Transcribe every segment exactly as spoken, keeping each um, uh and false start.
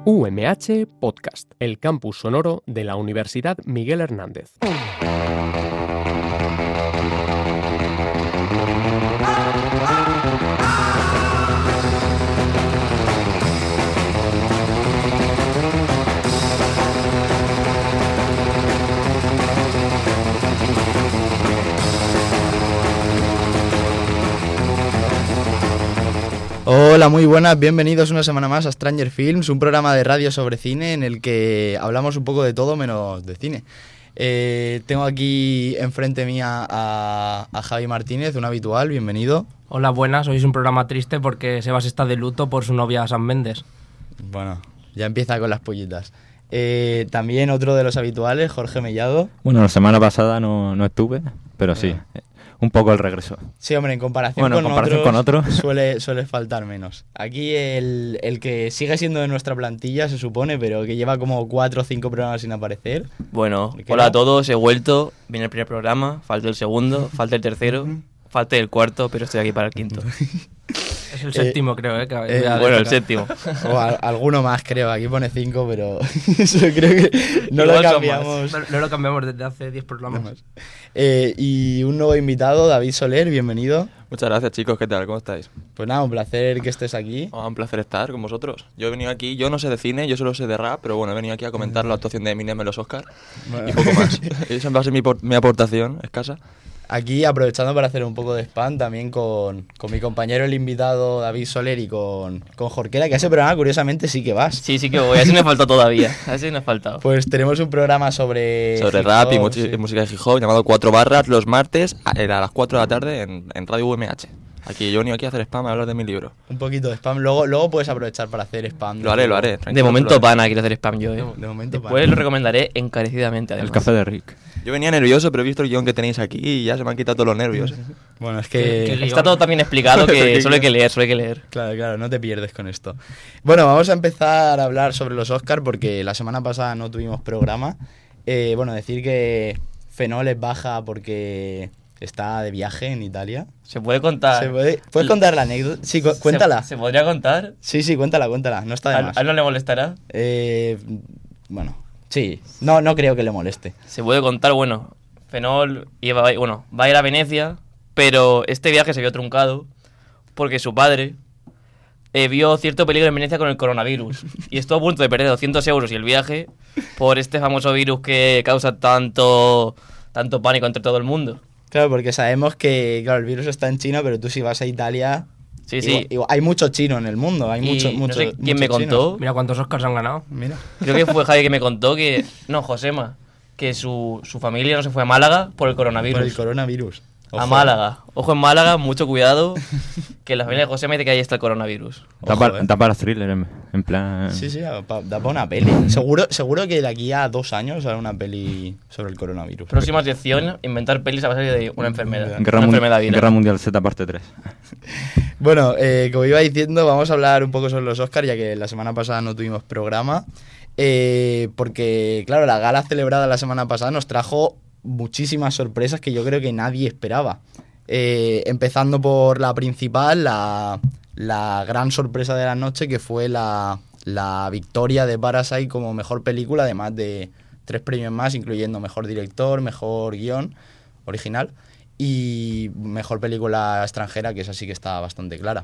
U M H Podcast, el campus sonoro de la Universidad Miguel Hernández. Hola, muy buenas, bienvenidos una semana más a Stranger Films, un programa de radio sobre cine en el que hablamos un poco de todo menos de cine. Eh, tengo aquí enfrente mía a, a Javi Martínez, un habitual, bienvenido. Hola, buenas, hoy es un programa triste porque Sebas está de luto por su novia Sam Mendes. Bueno, ya empieza con las pollitas. Eh, también otro de los habituales, Jorge Mellado. Bueno, la semana pasada no, no estuve, pero sí, eh. un poco el regreso. Sí, hombre, en comparación, bueno, con, en comparación otros, con otros suele, suele faltar menos. Aquí el, el que sigue siendo de nuestra plantilla, se supone, pero que lleva como cuatro o cinco programas sin aparecer. Bueno, hola a todos, he vuelto, viene el primer programa, falta el segundo, falta el tercero, falta el cuarto, pero estoy aquí para el quinto. Es el séptimo, eh, creo, ¿eh? Que eh bueno, el séptimo. O a, alguno más, creo. Aquí pone cinco, pero eso creo que no lo cambiamos. No, no lo cambiamos desde hace diez programas. Eh, y un nuevo invitado, David Soler, bienvenido. Muchas gracias, chicos. ¿Qué tal? ¿Cómo estáis? Pues nada, un placer que estés aquí. Oh, un placer estar con vosotros. Yo he venido aquí, yo no sé de cine, yo solo sé de rap, pero bueno, he venido aquí a comentar la actuación de Eminem en los Oscars bueno. y poco más. Esa va a ser mi, mi aportación escasa. Aquí, aprovechando para hacer un poco de spam, también con, con mi compañero, el invitado David Soler, y con, con Jorquera, que a ese programa, curiosamente, sí que vas. Sí, sí que voy. Así me falta todavía. Así me ha faltado. Pues tenemos un programa sobre... Sobre rap y sí. música de hip hop, llamado Cuatro Barras, los martes, a, a las cuatro de la tarde, en, en Radio U M H. Aquí yo he venido aquí a hacer spam, a hablar de mi libro. Un poquito de spam. Luego, luego puedes aprovechar para hacer spam. Lo haré, lo haré. De momento pana, quiero hacer spam yo, ¿eh? De, de momento Después pana. Lo recomendaré encarecidamente, además. El café de Rick. Yo venía nervioso, pero he visto el guión que tenéis aquí y ya se me han quitado todos los nervios. Bueno, es que... que está todo también explicado que solo hay que leer, solo hay que leer. Claro, claro, no te pierdes con esto. Bueno, vamos a empezar a hablar sobre los Oscars porque la semana pasada no tuvimos programa. Eh, bueno, decir que Fenol es baja porque... está de viaje en Italia. ¿Se puede contar? ¿Se puede, ¿Puedes contar la anécdota? Sí, cu cuéntala. ¿Se, ¿Se podría contar? Sí, sí, cuéntala, cuéntala. No está de ¿A, más. ¿A él no le molestará? Eh, bueno, sí. No, no creo que le moleste. Se puede contar, bueno, Fenol iba, bueno, va a ir a Venecia, pero este viaje se vio truncado porque su padre eh, vio cierto peligro en Venecia con el coronavirus y estuvo a punto de perder doscientos euros y el viaje por este famoso virus que causa tanto, tanto pánico entre todo el mundo. Claro, porque sabemos que claro, el virus está en China, pero tú si vas a Italia... Sí, igual, sí. Igual, hay mucho chino en el mundo, hay y mucho, mucho, no sé quién mucho me contó. chinos. Mira cuántos Oscars han ganado. Mira. Creo que fue Javi que me contó que... No, Josema. Que su, su familia no se fue a Málaga por el coronavirus. Por el coronavirus. Ojo. A Málaga. Ojo en Málaga, mucho cuidado. Que la familia de Josema dice que ahí está el coronavirus. Da para, eh. para thriller, en, en plan... Sí, sí, da para una peli. Seguro, seguro que de aquí a dos años hará una peli sobre el coronavirus. Próxima sección, inventar pelis a base de una enfermedad. Guerra, una mun enfermedad viral. Guerra Mundial Z parte tres. Bueno, eh, como iba diciendo, vamos a hablar un poco sobre los Oscars, ya que la semana pasada no tuvimos programa. Eh, porque, claro, la gala celebrada la semana pasada nos trajo muchísimas sorpresas que yo creo que nadie esperaba. Eh, empezando por la principal, la, la gran sorpresa de la noche, que fue la, la victoria de Parasite como mejor película, además de tres premios más, incluyendo mejor director, mejor guión original y mejor película extranjera, que esa sí que está bastante clara.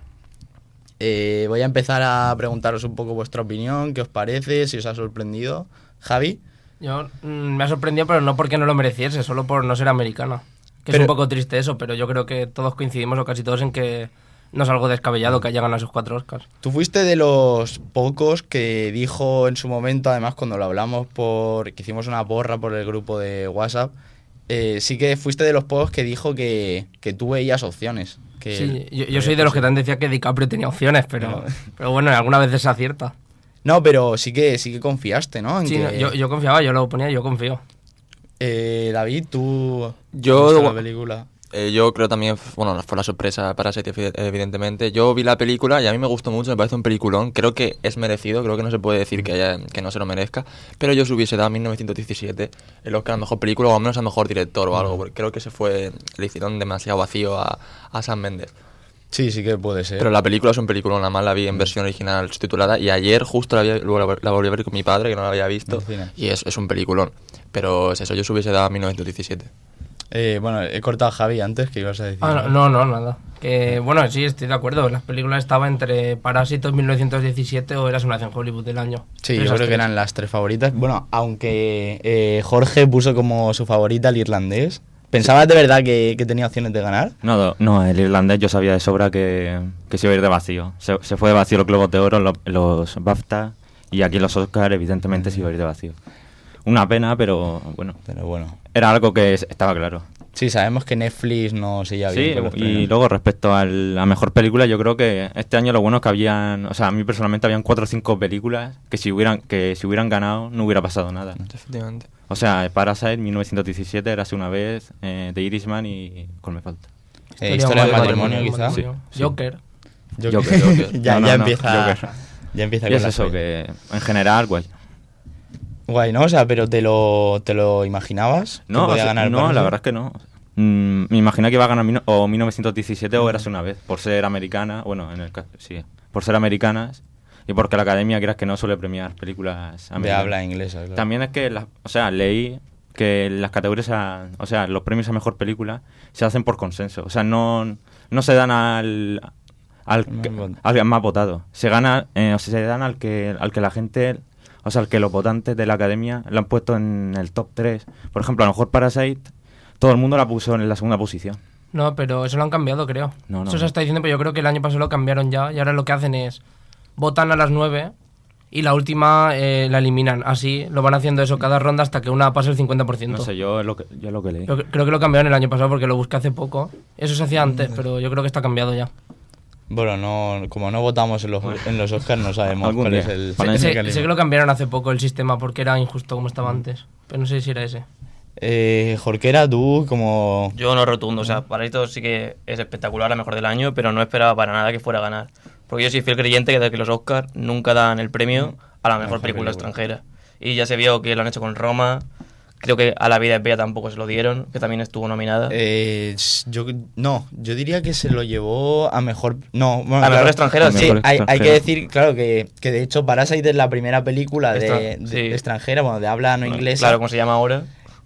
Eh, voy a empezar a preguntaros un poco vuestra opinión, qué os parece, si os ha sorprendido. Javi. Yo mmm, me ha sorprendido, pero no porque no lo mereciese, solo por no ser americano. Que pero, es un poco triste eso, pero yo creo que todos coincidimos, o casi todos, en que no es algo descabellado que haya ganado esos cuatro Oscars. Tú fuiste de los pocos que dijo en su momento, además cuando lo hablamos, por que hicimos una porra por el grupo de WhatsApp, eh, sí que fuiste de los pocos que dijo que, que tú veías opciones. Que sí, yo, yo soy de los que también decía que DiCaprio tenía opciones, pero, no. pero bueno, alguna vez se acierta. No, pero sí que sí que confiaste, ¿no? En sí, que... no, yo, yo confiaba, yo lo ponía, yo confío. Eh, David, tú... Yo... la película? Eh, yo creo también, bueno, fue la sorpresa para Parasite, evidentemente. Yo vi la película y a mí me gustó mucho, me parece un peliculón. Creo que es merecido, creo que no se puede decir que, haya, que no se lo merezca. Pero yo se hubiese dado a mil novecientos diecisiete el Oscar a mejor película o al menos a mejor director o algo, porque creo que se fue, le hicieron demasiado vacío a, a Sam Mendes. Sí, sí que puede ser. Pero la película es un película, nada más la vi en versión original subtitulada y ayer justo la, vi, luego la volví a ver con mi padre, que no la había visto, y es, es un peliculón. Pero es eso, yo se hubiese dado a mil novecientos diecisiete. Eh, bueno, he cortado a Javi antes, que ibas a decir. Ah, no, no, no, nada. Que, bueno, sí, estoy de acuerdo. Las películas estaban entre Parásitos mil novecientos diecisiete o Eras una vez en Hollywood del año. Sí, yo creo que eran las tres favoritas. Bueno, aunque eh, Jorge puso como su favorita el irlandés. ¿Pensabas de verdad que, que tenía opciones de ganar? No, no, el irlandés yo sabía de sobra que, que se iba a ir de vacío. Se, se fue de vacío los Globos de Oro, los, los BAFTA, y aquí los Oscars evidentemente se iba a ir de vacío. Una pena, pero bueno. Pero bueno. Era algo que estaba claro. Sí, sabemos que Netflix no se lleva bien Sí, con los y premios. luego respecto a la mejor película, yo creo que este año lo bueno es que habían, o sea, a mí personalmente habían cuatro o cinco películas que si hubieran que si hubieran ganado no hubiera pasado nada. Efectivamente. O sea, Parasite, mil novecientos diecisiete, Érase una vez, eh, The Irishman y ¿cuál me falta? Eh, historia de matrimonio, quizá. Sí, sí. Joker. Joker. Joker, Joker. ya, No, no, ya no, empieza. Joker. Ya empieza Y con es la eso, fe. que en general, guay. Guay, ¿no? O sea, pero ¿te lo, te lo imaginabas? que No, podía o sea, ganar no, Parasite? la verdad es que no. Mm, me imaginé que iba a ganar mil, o mil novecientos diecisiete o Érase una vez, por ser americana, bueno, en el caso, sí, por ser americanas y porque la academia, quieras que no, suele premiar películas De americanas. habla inglesa, claro. También es que, la, o sea, leí que las categorías, a, o sea, los premios a mejor película se hacen por consenso. O sea, no, no se dan al al, que, al más votado. Se gana, eh, o sea, se dan al que al que la gente, o sea, al que los votantes de la academia lo han puesto en el top tres. Por ejemplo, a lo mejor Parasite, todo el mundo la puso en la segunda posición. No, pero eso lo han cambiado, creo. No, no, eso se no. está diciendo, pero yo creo que el año pasado lo cambiaron ya. Y ahora lo que hacen es votan a las nueve y la última eh, la eliminan. Así lo van haciendo eso cada ronda hasta que una pase el cincuenta por ciento. No sé, yo es lo que, yo es lo que leí. Yo creo que lo cambiaron el año pasado porque lo busqué hace poco. Eso se hacía antes, pero yo creo que está cambiado ya. Bueno, no, como no votamos en los, en los Oscars, no sabemos Algún cuál día. es el... Para el Sé, mecanismo. sé que lo cambiaron hace poco el sistema porque era injusto como estaba antes. Pero no sé si era ese. Eh, Jorquera, tú como... Yo no rotundo, o sea, Parásito sí que es espectacular, la mejor del año, pero no esperaba para nada que fuera a ganar. Porque yo soy fiel creyente que, de que los Oscars nunca dan el premio a la mejor, Mejor película, película. extranjera. Y ya se vio que lo han hecho con Roma, creo que a La vida es bella tampoco se lo dieron, que también estuvo nominada. Eh, yo no, yo diría que se lo llevó a mejor... No, bueno, A mejor extranjera, sí. sí. Mejor hay, hay extranjera. que decir, claro, que, que de hecho Parasite es la primera película de, Extra- de- sí. de extranjera, bueno, de habla no Bueno, inglesa. Claro, como se llama ahora.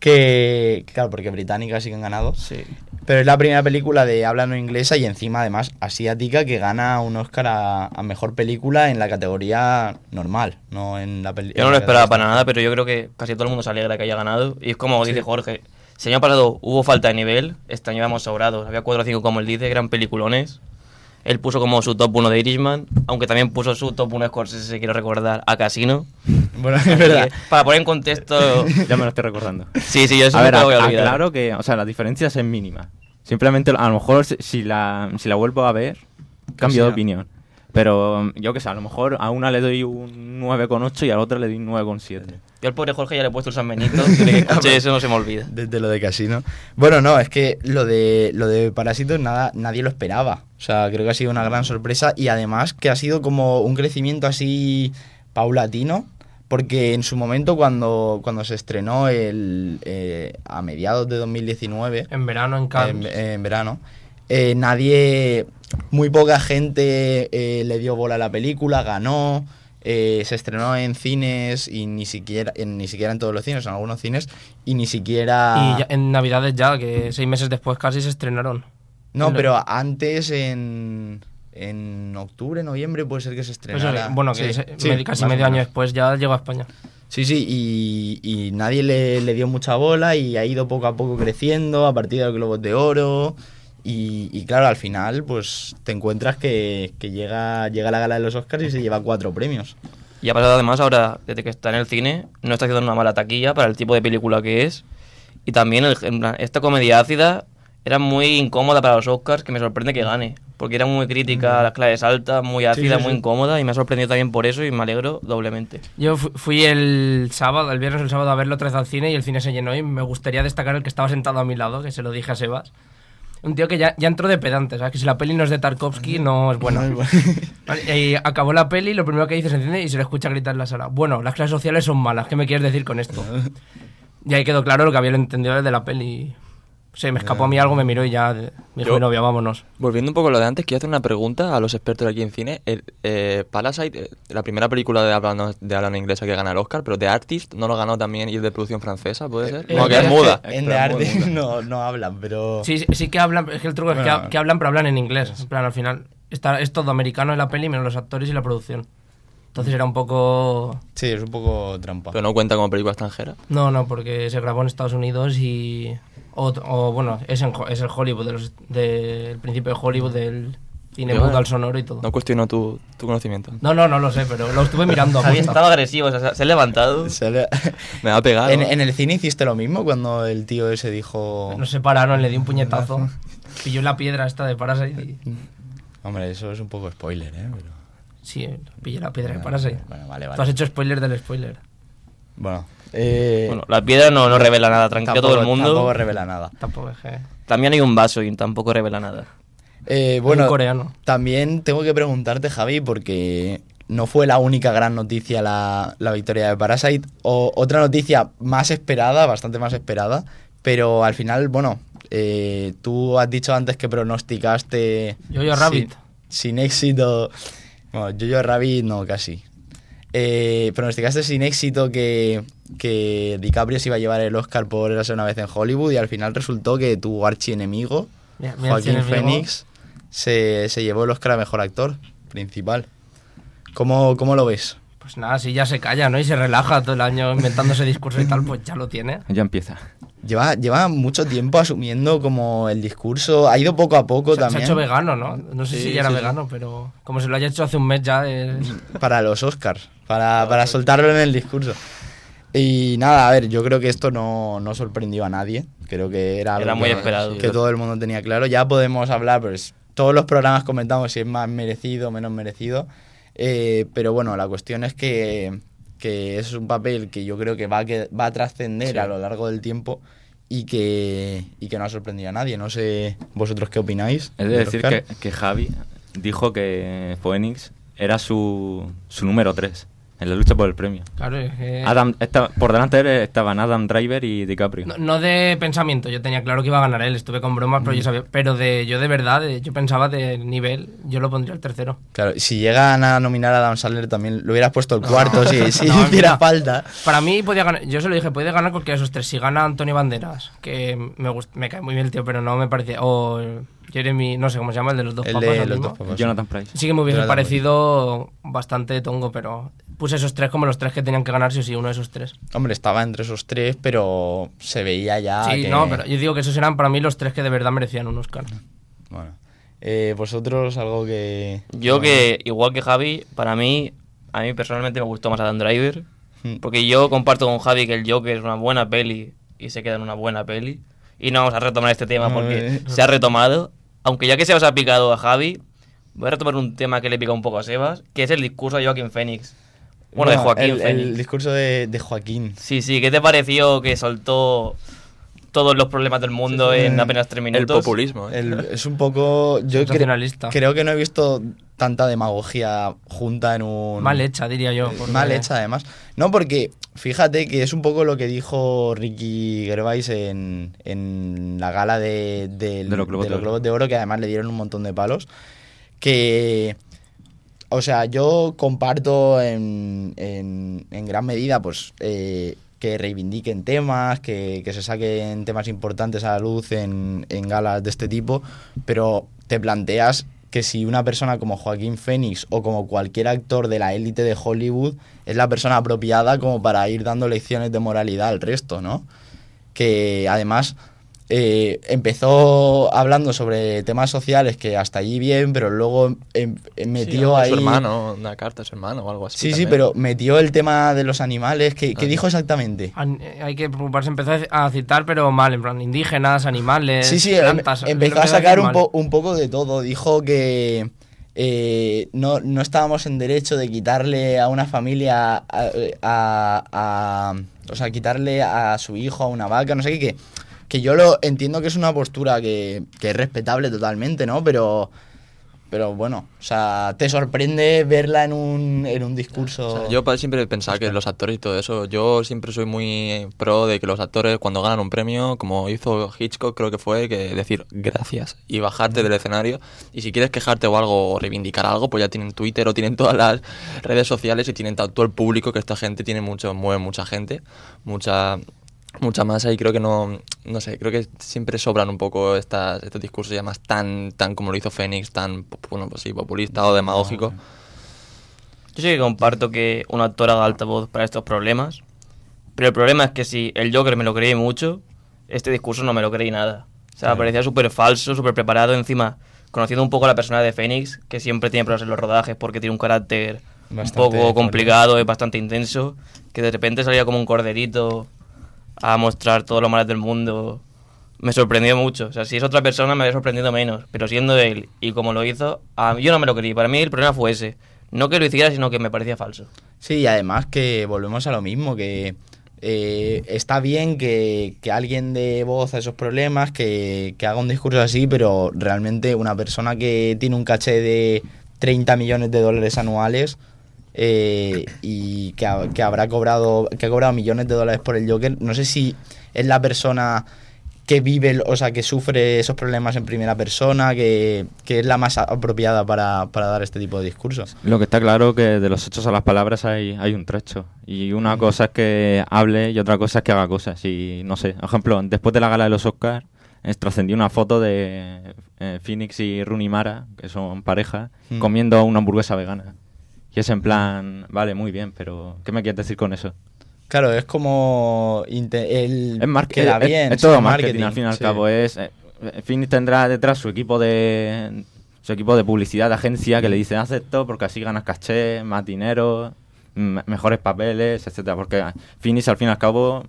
Que, claro, porque británicas sí que han ganado. Sí. Pero es la primera película de habla no inglesa y encima, además, asiática que gana un Oscar a, a mejor película en la categoría normal, no en la película. Yo no lo esperaba para nada, pero yo creo que casi todo el mundo se alegra que haya ganado. Y es como dice Jorge, si el año pasado hubo falta de nivel, este año íbamos sobrados. Había cuatro o cinco, como él dice, que eran peliculones. Él puso como su top uno de Irishman, aunque también puso su top uno de Scorsese, quiero recordar, a Casino. Bueno, es verdad. Así que, para poner en contexto... Ya me lo estoy recordando. Sí, sí, yo eso A ver, nunca lo voy a olvidar. claro que, o sea, las diferencias es mínima. Simplemente, a lo mejor, si- si la, si la vuelvo a ver, cambio de Sí, opinión. Pero, yo qué sé, a lo mejor a una le doy un nueve coma ocho y a la otra le doy un nueve coma siete. Yo al pobre Jorge ya le he puesto el San Benito, que caché, eso no se me olvida. Desde lo de Casino. Bueno, no, es que lo de lo de Parásitos nada, nadie lo esperaba. O sea, creo que ha sido una gran sorpresa y además que ha sido como un crecimiento así paulatino, porque en su momento cuando, cuando se estrenó el eh, a mediados de dos mil diecinueve, En verano, en Cannes. en, en verano, eh, nadie, muy poca gente eh, le dio bola a la película, ganó. Eh, se estrenó en cines y ni siquiera en, ni siquiera en todos los cines, en algunos cines y ni siquiera Y ya- en Navidades ya, que seis meses después casi se estrenaron. no, en lo- pero antes en en octubre, noviembre puede ser que se Eso, estrenara. bueno, que Sí, se- sí, me- casi más o medio año menos. después ya llegó a España. Sí, sí, y, y nadie le, le dio mucha bola y ha ido poco a poco creciendo a partir de los Globos de Oro. Y, y claro, al final, pues te encuentras que, que llega, llega la gala de los Oscars y se lleva cuatro premios. Y ha pasado además ahora, desde que está en el cine, no está haciendo una mala taquilla para el tipo de película que es. Y también el, en plan, esta comedia ácida era muy incómoda para los Oscars, que me sorprende que gane. Porque era muy crítica, las claves altas, muy ácida, sí, muy sí. incómoda. Y me ha sorprendido también por eso y me alegro doblemente. Yo fu- fui el sábado, el viernes o el sábado a verlo otra vez al cine y el cine se llenó y me gustaría destacar el que estaba sentado a mi lado, que se lo dije a Sebas. Un tío que ya, ya entró de pedante, ¿sabes? Que si la peli no es de Tarkovsky no es buena. Vale, y acabó la peli, lo primero que dice se enciende y se le escucha gritar en la sala. Bueno, las clases sociales son malas, ¿qué me quieres decir con esto? Y ahí quedó claro lo que había entendido desde la peli. Se me escapó a mí algo, me miró y ya me dijo Yo- mi novia, vámonos. Volviendo un poco a lo de antes, quiero hacer una pregunta a los expertos aquí en cine. El, eh, Parasite, eh, la primera película de habla, de habla no inglesa que gana el Oscar, pero The Artist no lo ganó también y es de producción francesa, ¿puede ser? eh, No, que eh, es muda. En Pero The es muy Arte muda. no, no hablan, pero... Sí, sí, sí que hablan, es que el truco es que, Bueno. ha- que hablan, pero hablan en inglés. En plan, al final, está, es todo americano en la peli, menos los actores y la producción. Entonces era un poco... Sí, es un poco trampa. Pero no cuenta como película extranjera. No, no, porque se grabó en Estados Unidos y... O, o, bueno, es, en, Ho- es el Hollywood, de los- del principio de Hollywood, del cine Yo, mudo eh, al sonoro y todo. No cuestiono tu, tu conocimiento. No, no, no lo sé, pero lo estuve mirando. Javi aposta. estaba agresivo, o sea, se ha levantado. Se le- Me va a pegar. en, ¿no? en el cine hiciste lo mismo cuando el tío ese dijo... Nos separaron, le di un puñetazo. Pilló la piedra esta de Parasite y... Hombre, eso es un poco spoiler, ¿eh? Pero... Sí, pillé la piedra de Parasite. Bueno, vale, Tú has vale. hecho spoiler del spoiler. Bueno, eh, Bueno, la piedra no, no revela nada, tranquilo tampoco, todo el mundo. tampoco revela nada. Tampoco es que... También hay un vaso y tampoco revela nada. Eh, Bueno, bueno, coreano. también tengo que preguntarte, Javi, porque no fue la única gran noticia la, la victoria de Parasite. O, otra noticia más esperada, bastante más esperada, pero al final, bueno, eh, tú has dicho antes que pronosticaste... Jojo Rabbit. Sin, sin éxito... Bueno, Jojo Rabbit no, casi. Eh, pronosticaste sin éxito que, que DiCaprio se iba a llevar el Oscar por Érase una vez en Hollywood y al final resultó que tu archienemigo, Mira, mira, Joaquín el cienemigo. Phoenix, se, se llevó el Oscar a Mejor Actor principal. ¿Cómo, cómo lo ves? Pues nada, si ya se calla, ¿no? Y se relaja todo el año inventándose discurso y tal, pues ya lo tiene. Ya empieza. Lleva, lleva mucho tiempo asumiendo como el discurso, ha ido poco a poco Se, se ha también hecho vegano, ¿no? No sé Sí, si ya era sí, vegano, pero como se lo haya hecho hace un mes ya es... para los Oscars, para, para soltarlo en el discurso. Y nada, a ver, yo creo que esto no, no sorprendió a nadie. Creo que era algo Era muy que, esperado. que todo el mundo tenía claro. Ya podemos hablar, pues todos los programas comentamos si es más merecido o menos merecido. Eh, pero bueno, la cuestión es que, que es un papel que yo creo que va a, que, va a trascender Sí. a lo largo del tiempo y que, y que no ha sorprendido a nadie. No sé vosotros qué opináis. Es de del decir Oscar. que, que Javi dijo que Phoenix era su, su número tres en la lucha por el premio. Claro, es que... Adam, esta- por delante de él estaban Adam Driver y DiCaprio. No, no de pensamiento, yo tenía claro que iba a ganar él, estuve con bromas, pero yo sabía... Pero de yo de verdad, de- yo pensaba de nivel, yo lo pondría el tercero. Claro, si llegan a nominar a Adam Sandler también lo hubieras puesto el cuarto si, si No, hiciera mira. falta. Para mí podía ganar, yo se lo dije, puede ganar cualquiera de esos tres. Si gana Antonio Banderas, que me gust- me cae muy bien el tío, pero no me parecía... O Jeremy, no sé cómo se llama, el de los dos El papas. de ahora los mismo. dos papas. Jonathan Price. Sí que me hubiese Jonathan parecido bastante tongo, pero puse esos tres como los tres que tenían que ganar, sí o sí, uno de esos tres. Hombre, estaba entre esos tres, pero se veía ya sí, que... no, pero yo digo que esos eran para mí los tres que de verdad merecían un Oscar. Bueno, eh, vosotros algo que... Yo que, igual que Javi, para mí, a mí personalmente me gustó más Adam Driver. Mm. Porque yo comparto con Javi que el Joker es una buena peli y se queda en una buena peli. Y no vamos a retomar este tema porque Ay. se ha retomado. Aunque ya que Sebas ha picado a Javi, voy a retomar un tema que le pica un poco a Sebas, que es el discurso de Joaquín Phoenix. Bueno, de No, Joaquín el, Phoenix. el discurso de, de Joaquín. Sí, sí, ¿qué te pareció que soltó todos los problemas del mundo Sí, sí. en apenas tres El minutos? populismo, ¿eh? El- es un poco... Yo cre- Sensacionalista. creo que no he visto tanta demagogia junta en un... Mal hecha, diría yo. porque- Mal hecha, además. No, porque fíjate que es un poco lo que dijo Ricky Gervais en, en la gala de, del- De los Globos de de los Oro. Globos de Oro, que además le dieron un montón de palos. Que, o sea, yo comparto en, en, en gran medida, pues, eh, que reivindiquen temas, que, que se saquen temas importantes a la luz en, en galas de este tipo, pero te planteas que si una persona como Joaquín Phoenix o como cualquier actor de la élite de Hollywood es la persona apropiada como para ir dando lecciones de moralidad al resto, ¿no? Que además eh, empezó hablando sobre temas sociales que hasta allí bien, pero luego em- em- metió Sí, ahí... su hermano, una carta a su hermano o algo así. Sí, sí, también. pero metió el tema de los animales. ¿Qué, qué Ah. dijo exactamente? An- eh, Hay que preocuparse, empezó a citar, pero mal, en plan, indígenas, animales, Sí, sí, em- plantas. empezó lo a decir sacar un, mal. po- un poco de todo. Dijo que eh, no, no estábamos en derecho de quitarle a una familia, a, a- a- o sea, quitarle a su hijo, a una vaca, no sé qué, que, que yo lo entiendo que es una postura que, que es respetable totalmente, ¿no? Pero pero bueno, o sea, te sorprende verla en un, en un discurso. O sea, yo pa- siempre pensaba que los actores y todo eso, yo siempre soy muy pro de que los actores cuando ganan un premio, como hizo Hitchcock creo que fue, que decir gracias y bajarte del escenario, y si quieres quejarte o algo o reivindicar algo, pues ya tienen Twitter o tienen todas las redes sociales y tienen todo el público, que esta gente tiene mucho, mueve mucha gente, mucha... mucha masa, y creo que no, no sé, creo que siempre sobran un poco estas, estos discursos ya más tan, tan como lo hizo Fénix, tan, bueno, pues sí, populista o demagógico. Yo sí que comparto que un actor haga altavoz para estos problemas, pero el problema es que si el Joker me lo creí mucho, este discurso no me lo creí nada. O sea, me parecía súper falso, súper preparado, encima, conociendo un poco a la persona de Fénix, que siempre tiene problemas en los rodajes porque tiene un carácter Bastante un poco complicado, fuerte. es bastante intenso, que de repente salía como un corderito a mostrar todos los males del mundo, me sorprendió mucho. O sea, si es otra persona me habría sorprendido menos, pero siendo él y como lo hizo, a mí, yo no me lo creí. Para mí el problema fue ese, no que lo hiciera, sino que me parecía falso. Sí, y además que volvemos a lo mismo, que eh, está bien que, que alguien dé voz a esos problemas, que, que haga un discurso así, pero realmente una persona que tiene un caché de treinta millones de dólares anuales eh, y que, ha- que habrá cobrado, que ha cobrado millones de dólares por el Joker, no sé si es la persona que vive, o sea, que sufre esos problemas en primera persona, que, que es la más apropiada para, para dar este tipo de discursos. Lo que está claro que de los hechos a las palabras hay, hay un trecho. Y una cosa es que hable y otra cosa es que haga cosas. Y no sé, por ejemplo, después de la gala de los Oscars, eh, trascendió una foto de eh, Phoenix y Rooney Mara, que son pareja, Mm. comiendo una hamburguesa vegana. Y es en plan, vale, muy bien, pero ¿qué me quieres decir con eso? Claro, es como inte- el Es, mar- queda es- es- bien, es todo sí, marketing, al fin y al sí. cabo. Es, eh, Phoenix tendrá detrás su equipo de su equipo de publicidad, de agencia, que le dice haz esto porque así ganas caché, más dinero, m- mejores papeles, etcétera. Porque Phoenix al fin y al cabo,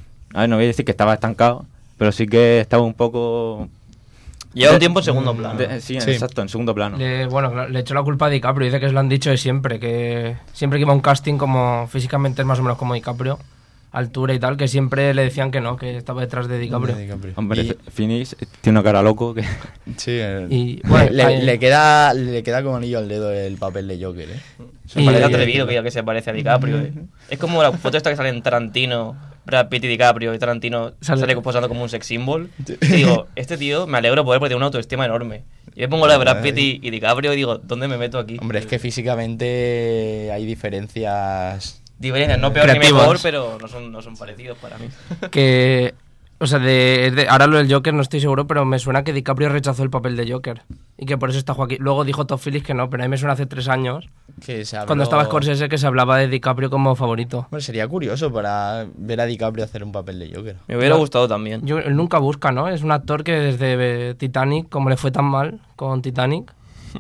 a ver, no voy a decir que estaba estancado, pero sí que estaba un poco... Lleva de- un tiempo en segundo plano. de- sí, Sí. exacto, en segundo plano. Le, bueno, le echó la culpa a DiCaprio, dice que se lo han dicho de siempre, que siempre que iba a un casting como físicamente es más o menos como DiCaprio, altura y tal, que siempre le decían que no, que estaba detrás de DiCaprio. De DiCaprio. Hombre, Y- Phoenix tiene una cara loco que... sí, el- Y, bueno, le, hay- le queda, le queda como anillo al dedo el papel de Joker, ¿eh? Me Y- parece atrevido que diga que se parece a DiCaprio. eh. Es como la foto esta que sale en Tarantino, Brad Pitt y DiCaprio, y Tarantino Sale- sale, posando como un sex symbol. Y digo, este tío me alegro poder porque tiene una autoestima enorme. Y me pongo la de Brad Pitt y, y DiCaprio y digo, ¿dónde me meto aquí? Hombre, es que físicamente hay diferencias. Diferencias, no peor ni Creativas. mejor, pero no son, no son parecidos para mí. que o sea, de, de- ahora lo del Joker no estoy seguro, pero me suena que DiCaprio rechazó el papel de Joker y que por eso está Joaquín. Luego dijo Todd Phillips que no, pero a mí me suena hace tres años, Que se habló- cuando estaba Scorsese, que se hablaba de DiCaprio como favorito. Hombre, sería curioso para ver a DiCaprio hacer un papel de Joker. Me hubiera No. gustado también. Yo, él nunca busca, ¿no? Es un actor que desde eh, Titanic, como le fue tan mal con Titanic,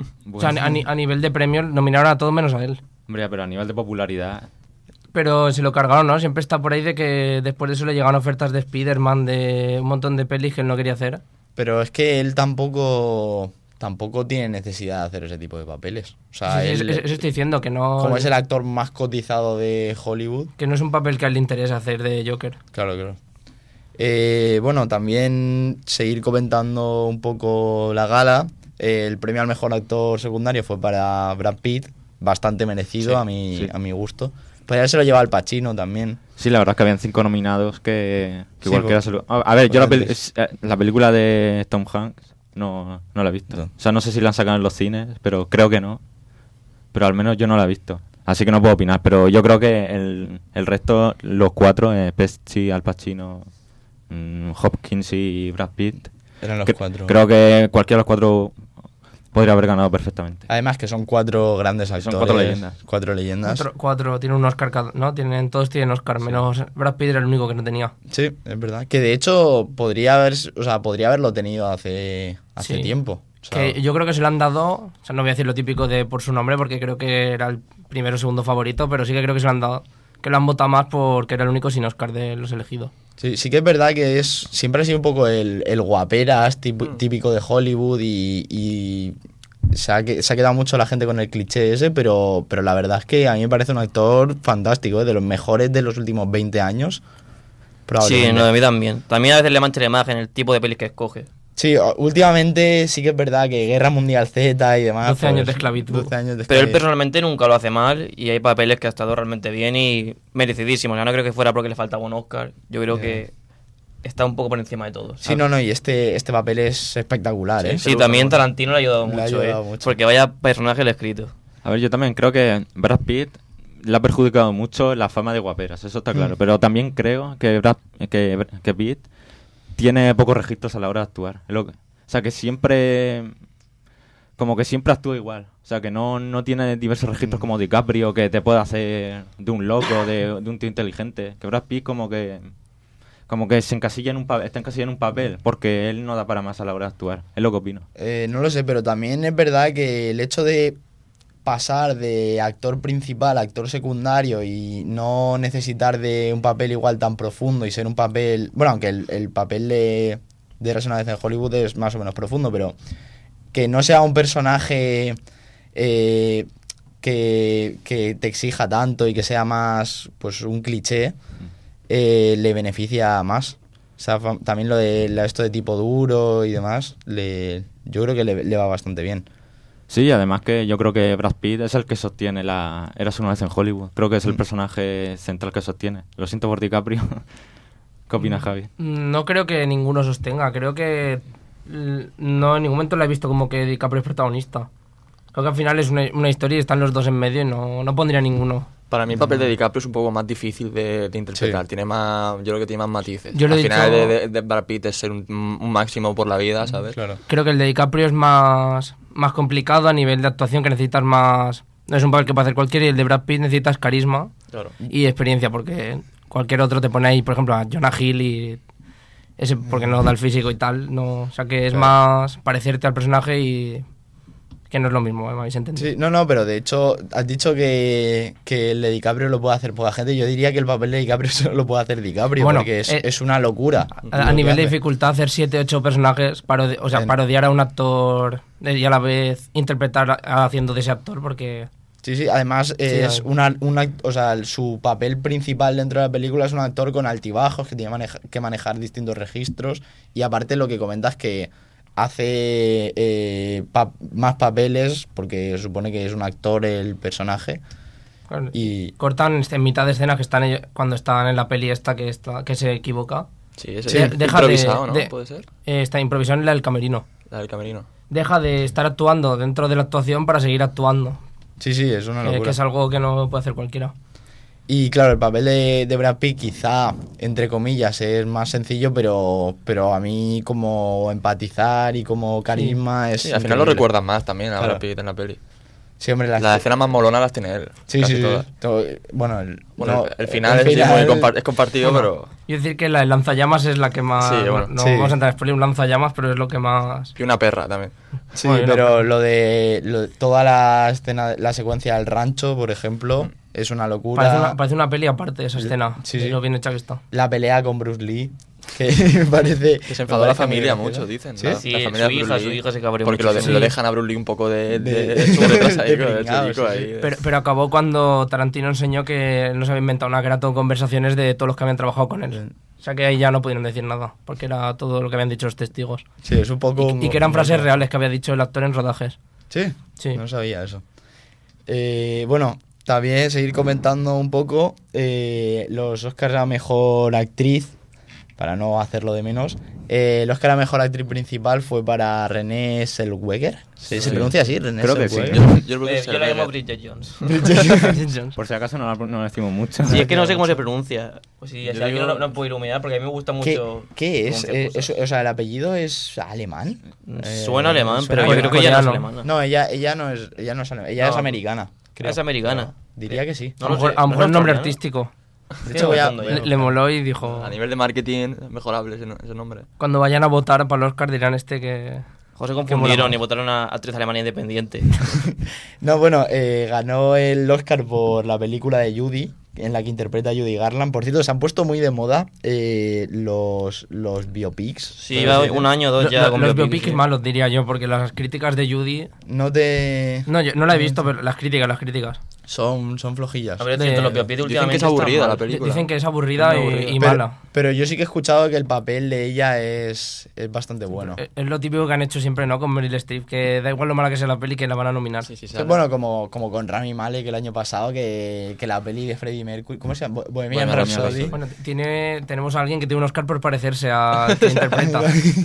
o sea, a, ni- a nivel de premios nominaron a todos menos a él. Hombre, pero a nivel de popularidad... Pero se lo cargaron, ¿no? Siempre está por ahí de que después de eso le llegaban ofertas de Spider-Man, de un montón de pelis que él no quería hacer. Pero es que él tampoco tampoco tiene necesidad de hacer ese tipo de papeles. O sea, Sí, sí, él, eso, eso estoy diciendo, que no, como es el actor más cotizado de Hollywood, que no es un papel que a él le interesa hacer de Joker. claro, claro. Eh, bueno, también seguir comentando un poco la gala. Eh, el premio al mejor actor secundario fue para Brad Pitt, bastante merecido Sí, a mi sí. a mi gusto. Pues ya se lo lleva Al Pacino también. Sí, la verdad es que habían cinco nominados que, que Sí, cualquiera pues, se lo... A, a ver, yo la, peli- pues, es- eh, la película de Tom Hanks no, no la he visto. No. O sea, no sé si la han sacado en los cines, pero creo que no. Pero al menos yo no la he visto. Así que no puedo opinar. Pero yo creo que el, el resto, los cuatro, eh, Pesci, Al Pacino, mm, Hopkins y Brad Pitt, Eran los cre- cuatro. creo que cualquiera de los cuatro podría haber ganado perfectamente. Además que son cuatro grandes Son actores. cuatro leyendas. Cuatro leyendas. Cuatro, cuatro tienen un Oscar cada, ¿no? Tienen, todos tienen Oscar, menos Brad Pitt era el único que no tenía. Sí, es verdad. Que de hecho podría haber, o sea, podría haberlo tenido hace, hace Sí. tiempo. O sea, Que yo creo que se lo han dado, o sea, no voy a decir lo típico de por su nombre porque creo que era el primero o segundo favorito, pero sí que creo que se lo han dado, que lo han votado más porque era el único sin Oscar de los elegidos. sí, sí que es verdad que es siempre ha sido un poco el, el guaperas tip- típico de Hollywood y, y se, ha, que- se ha quedado mucho la gente con el cliché ese, pero, pero la verdad es que a mí me parece un actor fantástico, ¿eh? De los mejores de los últimos veinte años. Sí, probablemente. no, a mí también. También a veces le mancha la imagen, el tipo de pelis que escoge. Sí, últimamente sí que es verdad que Guerra Mundial Z y demás... doce pues, años de esclavitud. doce años de Pero él esclavitud. personalmente nunca lo hace mal y hay papeles que ha estado realmente bien y merecidísimos. O sea, no creo que fuera porque le faltaba un Oscar. Yo creo Ya. que está un poco por encima de todo. Sí, no, no, y este, este papel es espectacular, ¿eh? Sí, también Tarantino le ha ayudado Le mucho, ha ayudado eh, mucho. porque vaya personaje el escrito. A ver, yo también creo que Brad Pitt le ha perjudicado mucho la fama de guaperas, eso está claro. Mm. Pero también creo que, Brad, que, que Pitt tiene pocos registros a la hora de actuar. Es lo que- o sea, que siempre... Como que siempre actúa igual. O sea, que no, no tiene diversos registros como DiCaprio, que te puede hacer de un loco, de, de un tío inteligente. Que Brad Pitt como que... Como que se encasilla en un papel, está encasillado en un papel, porque él no da para más a la hora de actuar. Es lo que opino. Eh, no lo sé, pero también es verdad que el hecho de pasar de actor principal a actor secundario y no necesitar de un papel igual tan profundo y ser un papel... Bueno, aunque el, el papel de, de Eras una vez en Hollywood es más o menos profundo, pero que no sea un personaje eh, que, que te exija tanto y que sea más pues un cliché, eh, le beneficia más. O sea, fa- también lo de la- esto de tipo duro y demás, le, yo creo que le, le va bastante bien. Sí, además que yo creo que Brad Pitt es el que sostiene la Eras una vez en Hollywood. Creo que es el Mm. personaje central que sostiene. Lo siento por DiCaprio. ¿Qué opinas, Javi? No creo que ninguno sostenga. Creo que l- no en ningún momento la he visto como que DiCaprio es protagonista. Creo que al final es una, una historia y están los dos en medio y no, no pondría ninguno. Para mí el papel de DiCaprio es un poco más difícil de, de interpretar. Sí. Tiene más, yo creo que tiene más matices. Yo lo Al he final dicho- de, de, de Brad Pitt es ser un, un máximo por la vida, ¿sabes? Claro. Creo que el de DiCaprio es más, más complicado a nivel de actuación, que necesitas más... No es un papel que puede hacer cualquiera, y el de Brad Pitt necesitas carisma Claro. y experiencia, porque cualquier otro te pone ahí, por ejemplo, a Jonah Hill y... Ese porque no da el físico y tal, no, o sea que es Claro. más parecerte al personaje y... Que no es lo mismo, ¿eh? ¿Me habéis entendido? Sí, no, no, pero de hecho, has dicho que, que el de DiCaprio lo puede hacer poca gente. Yo diría que el papel de DiCaprio solo lo puede hacer DiCaprio, Bueno, porque es, eh, es una locura. A, lo a que nivel de hace. dificultad, hacer siete ocho personajes, parodi- o sea, En- parodiar a un actor eh, y a la vez interpretar a- haciendo de ese actor, porque... Sí, sí, además es a- una, una, o sea, el- su papel principal dentro de la película es un actor con altibajos, que tiene maneja- que manejar distintos registros, y aparte lo que comentas que hace eh, pa- más papeles, porque supone que es un actor el personaje, claro, y cortan en mitad de escena que están ellos- cuando están en la peli esta que, está, que se equivoca. Sí, eso Sí, es deja de- improvisado, ¿no? de- ¿Puede ser? Eh, está improvisando en la del camerino. La del camerino. Deja de estar actuando dentro de la actuación para seguir actuando, sí, sí, es una eh, locura. que es algo que no puede hacer cualquiera. Y claro, el papel de, de Brad Pitt quizá, entre comillas, es más sencillo, pero, pero a mí como empatizar y como carisma es Sí, al final lo increíble. recuerdas más también a Claro. Brad Pitt en la peli. Sí, hombre, las- Las escenas más molonas las tiene él. Sí, casi sí, sí. todas. To- Bueno, el, Bueno, no, el, el final, el es, sí, final- muy compar- es compartido, Bueno, pero... Yo decir que la del lanzallamas es la que más... Sí, bueno. no Sí. vamos a entrar en spoiler, un lanzallamas, pero es lo que más... Y una perra también. Sí, Bueno, pero lo de lo- toda la escena, la secuencia del rancho, por ejemplo, es una locura. Parece una, parece una peli aparte esa escena, Sí, de sí. lo bien hecha que está. La pelea con Bruce Lee, que me parece... Que se me enfadó la parece muy familia gracioso. mucho, dicen. ¿Sí? La, Sí, la su familia de hija, Bruce su Lee. hija se cabreó Porque lo, de- muchísimo. lo Sí. dejan a Bruce Lee un poco de... De- de, de retrasadito, de de pringao, chico sí, ahí. sí. Pero, pero acabó cuando Tarantino enseñó que no se había inventado nada, que era todo conversaciones de todos los que habían trabajado con él. O sea que ahí ya no pudieron decir nada, porque era todo lo que habían dicho los testigos. Sí, es un poco... Y, y que eran frases reales que había dicho el actor en rodajes. Sí, Sí. no sabía eso. Eh, bueno, también seguir comentando un poco eh, los Oscars a Mejor Actriz, para no hacerlo de menos. Eh, el Oscar a Mejor Actriz Principal fue para Renée Zellweger. ¿Se, se Sí. pronuncia así? Renée Creo que sí. Zellweger. Yo, yo creo que Eh, se yo la ve- llamo Bridget Jones. Por si acaso no la, no la decimos mucho. Sí, es que no sé cómo se pronuncia. Pues sí, Yo si alguien digo- no, no puedo iluminar porque a mí me gusta ¿Qué, mucho. qué es? pronunciar Eh, cosas. eso- o sea, el apellido es alemán. Eh, Suena alemán, suena pero yo creo que ella no es coreano. alemana. No, ella, ella no es, ella no es alemana, ella No. es americana. creo. Es americana. Diría que sí. A No lo lo mejor, sé, a lo ¿no mejor es el nombre australiana? artístico. De hecho, voy a, buscando voy a ya. Le, le moló y dijo... A nivel de marketing es mejorable ese, no- ese nombre. Cuando vayan a votar para el Oscar dirán este que... José mola confundieron más. y votaron a actriz alemana independiente. No, bueno, eh, ganó el Oscar por la película de Judy, en la que interpreta a Judy Garland. Por cierto, se han puesto muy de moda eh, los, los biopics. Sí, ¿Puede lleva ser? un año o dos Lo- ya lo- con los biopics, biopics sí. malos, diría yo, porque las críticas de Judy... No te... No, yo no la he visto, pero las críticas, las críticas. Son, son flojillas. A ver, es De- cierto, los biopics Dicen últimamente que es están aburrida mal. la película. Dicen que es aburrida Es muy y, aburrida. y Pero, mala. pero yo sí que he escuchado que el papel de ella es, es bastante bueno. Es es lo típico que han hecho siempre, ¿no? Con Meryl Streep, que da igual lo mala que sea la peli, que la van a nominar. Sí, sí, Que, sale. bueno, como, como con Rami Malek el año pasado, que, que la peli de Freddie Mercury, ¿cómo se llama? Bo- Bohemian Bohemian Rhapsody. Rhapsody. Bueno, tiene, tenemos a alguien que tiene un Oscar por parecerse a que interpreta.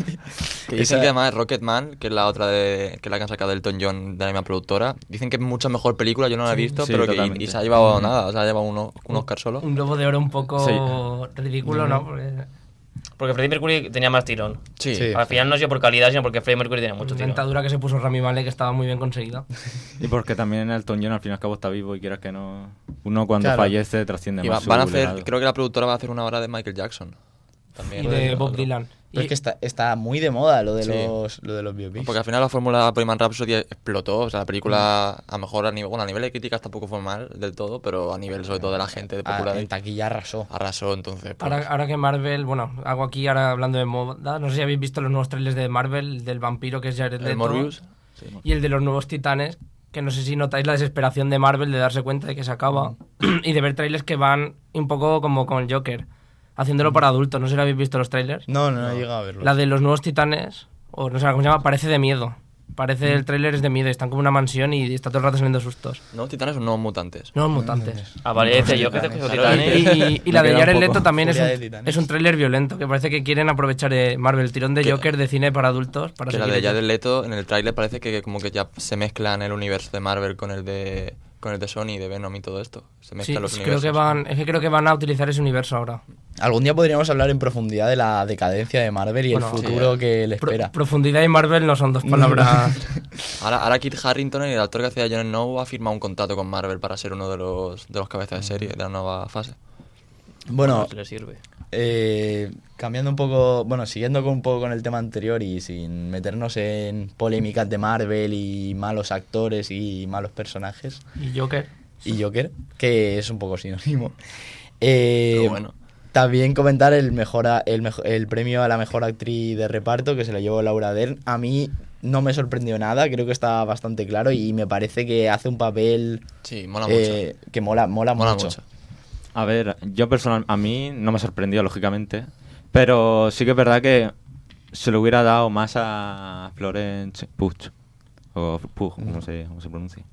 Que dicen que además Rocketman, que es la otra de, que es la que han sacado del Elton John de la misma productora, dicen que es mucha mejor película, yo no la he visto, sí, pero que y, totalmente. y se ha llevado nada, o sea, ha llevado uno, un Oscar solo. Un globo de oro un poco Sí. ridículo, ¿no? Porque Porque Freddie Mercury tenía más tirón. Sí. Sí. Al final no ha sido por calidad, sino porque Freddie Mercury tenía mucho la tirón. dentadura que se puso Rami Malek estaba muy bien conseguida. Y porque también Elton John al fin y al cabo está vivo y quieras que no... Uno cuando Claro. fallece trasciende Y va- más su van a hacer, legado. creo que la productora va a hacer una hora de Michael Jackson. También. Y de Bob Dylan. Pero Y- es que está, está muy de moda lo de, Sí. los, lo de los biopics. Porque al final la fórmula Bohemian Rhapsody explotó, o sea, la película a lo mejor a nivel, bueno, a nivel de críticas tampoco fue mal del todo, pero a nivel sobre todo de la gente de Ah, popular en taquilla arrasó. arrasó, entonces pues, Ahora, ahora que Marvel, bueno, hago aquí ahora hablando de moda, no sé si habéis visto los nuevos trailers de Marvel, del vampiro que es Jared Leto, el Morbius. Sí. y el de los nuevos titanes, que no sé si notáis la desesperación de Marvel de darse cuenta de que se acaba, y de ver trailers que van un poco como con Joker, haciéndolo para adultos, no sé si habéis visto los trailers. No, no, he llegado a verlo. La de los nuevos titanes, o no sé cómo se llama, parece de miedo. Parece el tráiler es de miedo, están como en una mansión y está todo el rato saliendo sustos. No, titanes son nuevos mutantes. Nuevos mutantes. Ah, vale, decía yo que te Titanes. Titanes. Y, y Me la de queda un Jared poco. Leto también es Furia de un, Titanes. es un tráiler violento, que parece que quieren aprovechar eh, Marvel, el tirón de Que- Joker de cine para adultos. Para Que la seguir de ellos. Jared Leto en el tráiler parece que como que ya se mezclan el universo de Marvel con el de con el de Sony, de Venom y todo esto. Se Sí, mezclan los creo universos. que van, es que creo que van a utilizar ese universo ahora. Algún día podríamos hablar en profundidad de la decadencia de Marvel y Bueno, el futuro sí. que le Pro- espera. profundidad y Marvel no son dos palabras. Ahora, ahora Kit Harington, el actor que hacía Jon Snow, ha firmado un contrato con Marvel para ser uno de los, de los cabezas de serie de la nueva fase. Bueno, Se le sirve. eh, cambiando un poco, bueno, siguiendo con un poco con el tema anterior y sin meternos en polémicas de Marvel y malos actores y malos personajes y Joker. y Joker, que es un poco sinónimo. Eh, Pero bueno. También comentar el mejor a- el, mejo- el premio a la mejor actriz de reparto que se lo llevó Laura Dern. A mí no me sorprendió nada, creo que está bastante claro y me parece que hace un papel Sí, mola eh, que mola, mola, mucho. Mola mucho. mucho. A ver, yo personal, a mí no me sorprendió, lógicamente, pero sí que es verdad que se lo hubiera dado más a Florence Pugh, o Pugh, no sé cómo se pronuncia.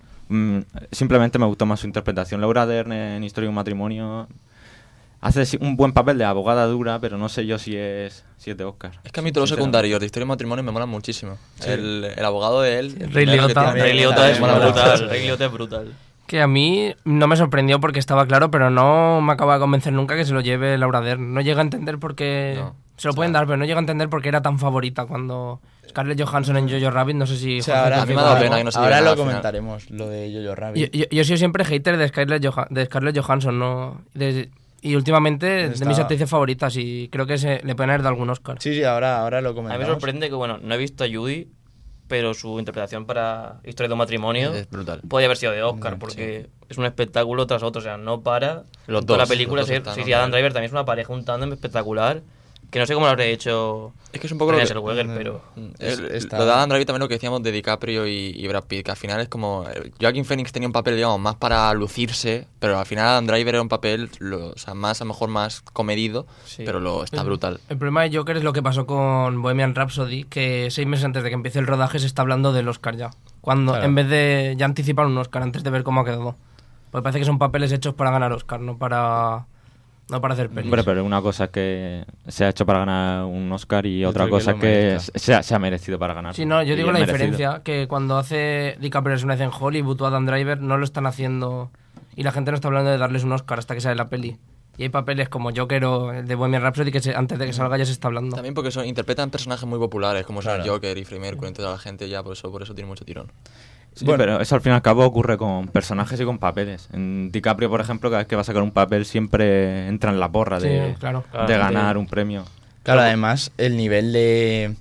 Mm, simplemente me gustó más su interpretación. Laura Dern en Historia de un matrimonio hace sí un buen papel de abogada dura, pero no sé yo si es, si es de Oscar. Es que a mí todos los Sinceramente. secundarios de historia y matrimonio me molan muchísimo. El, el abogado de él... Ray primero que Liotta. tiene- Ray Liotta es mola mucho. brutal. Ray Liotta es brutal. Que a mí no me sorprendió porque estaba claro, pero no me acaba de convencer nunca que se lo lleve Laura Dern. No llega a entender por qué... No. Se lo pueden dar, pero no llega a entender por qué era tan favorita cuando Scarlett Johansson en Jojo Rabbit, no sé si... O sea, Jorge, ahora, a mí me ha dado pena que no se ahora diera lo al final. comentaremos, lo de Jojo Yo, Rabbit. yo- yo he sido siempre hater de Scarlett, Joha- de Scarlett Johansson, ¿no? De- y últimamente de Está- mis actrices favoritas y creo que se, le pueden haber dado algún Oscar. Sí, sí, ahora, ahora lo A mí comentamos. me sorprende que, bueno, no he visto a Judy, pero su interpretación para Historia de un matrimonio Es brutal. podría haber sido de Oscar, porque es un espectáculo tras otro, o sea, no para. Los Toda dos, la película, los dos sí, están sí, on sí, Adam fire. Driver también es una pareja, un tándem espectacular, que no sé cómo lo habría hecho Es que es un poco lo Renée que... Zellweger, pero... Es- El- está- Lo de Adam Driver también lo que decíamos de DiCaprio y, y Brad Pitt, que al final es como... eh, Joaquin Phoenix tenía un papel, digamos, más para lucirse, pero al final Adam Driver era un papel, lo- o sea, más, a lo mejor más comedido, Sí. pero lo está brutal. El problema de Joker es lo que pasó con Bohemian Rhapsody, que seis meses antes de que empiece el rodaje se está hablando del Oscar ya. Cuando Claro. en vez de ya anticipar un Oscar antes de ver cómo ha quedado. Porque parece que son papeles hechos para ganar Oscar, no para no para hacer pelis. Hombre, pero una cosa es que se ha hecho para ganar un Oscar y Otro otra que cosa lo es que merezca. se ha, se ha merecido para ganar. Sí, no, yo Y digo es la merecido. diferencia, que cuando hace DiCaprio una vez en Hollywood o Adam Driver no lo están haciendo y la gente no está hablando de darles un Oscar hasta que sale la peli. Y hay papeles como Joker o el de Bohemian Rhapsody que se- antes de que salga ya se está hablando. También porque son, interpretan personajes muy populares, como son Claro. Joker y Freddie Mercury, entonces la gente ya por eso, por eso tiene mucho tirón. Sí, Bueno. pero eso al fin y al cabo ocurre con personajes y con papeles. En DiCaprio, por ejemplo, cada vez que va a sacar un papel siempre entra en la porra de, Sí, claro. de Claro, ganar sí. un premio. Claro, además, el nivel de,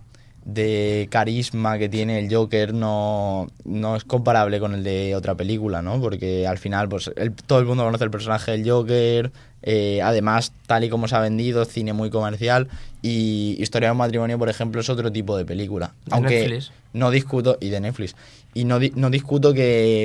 de carisma que tiene el Joker no, no es comparable con el de otra película, ¿no? Porque al final, pues el- todo el mundo conoce el personaje del Joker. eh, además, tal y como se ha vendido, cine muy comercial. Y Historia de un matrimonio, por ejemplo, es otro tipo de película. De Aunque Netflix. no discuto. Y de Netflix. Y no, di- no discuto que,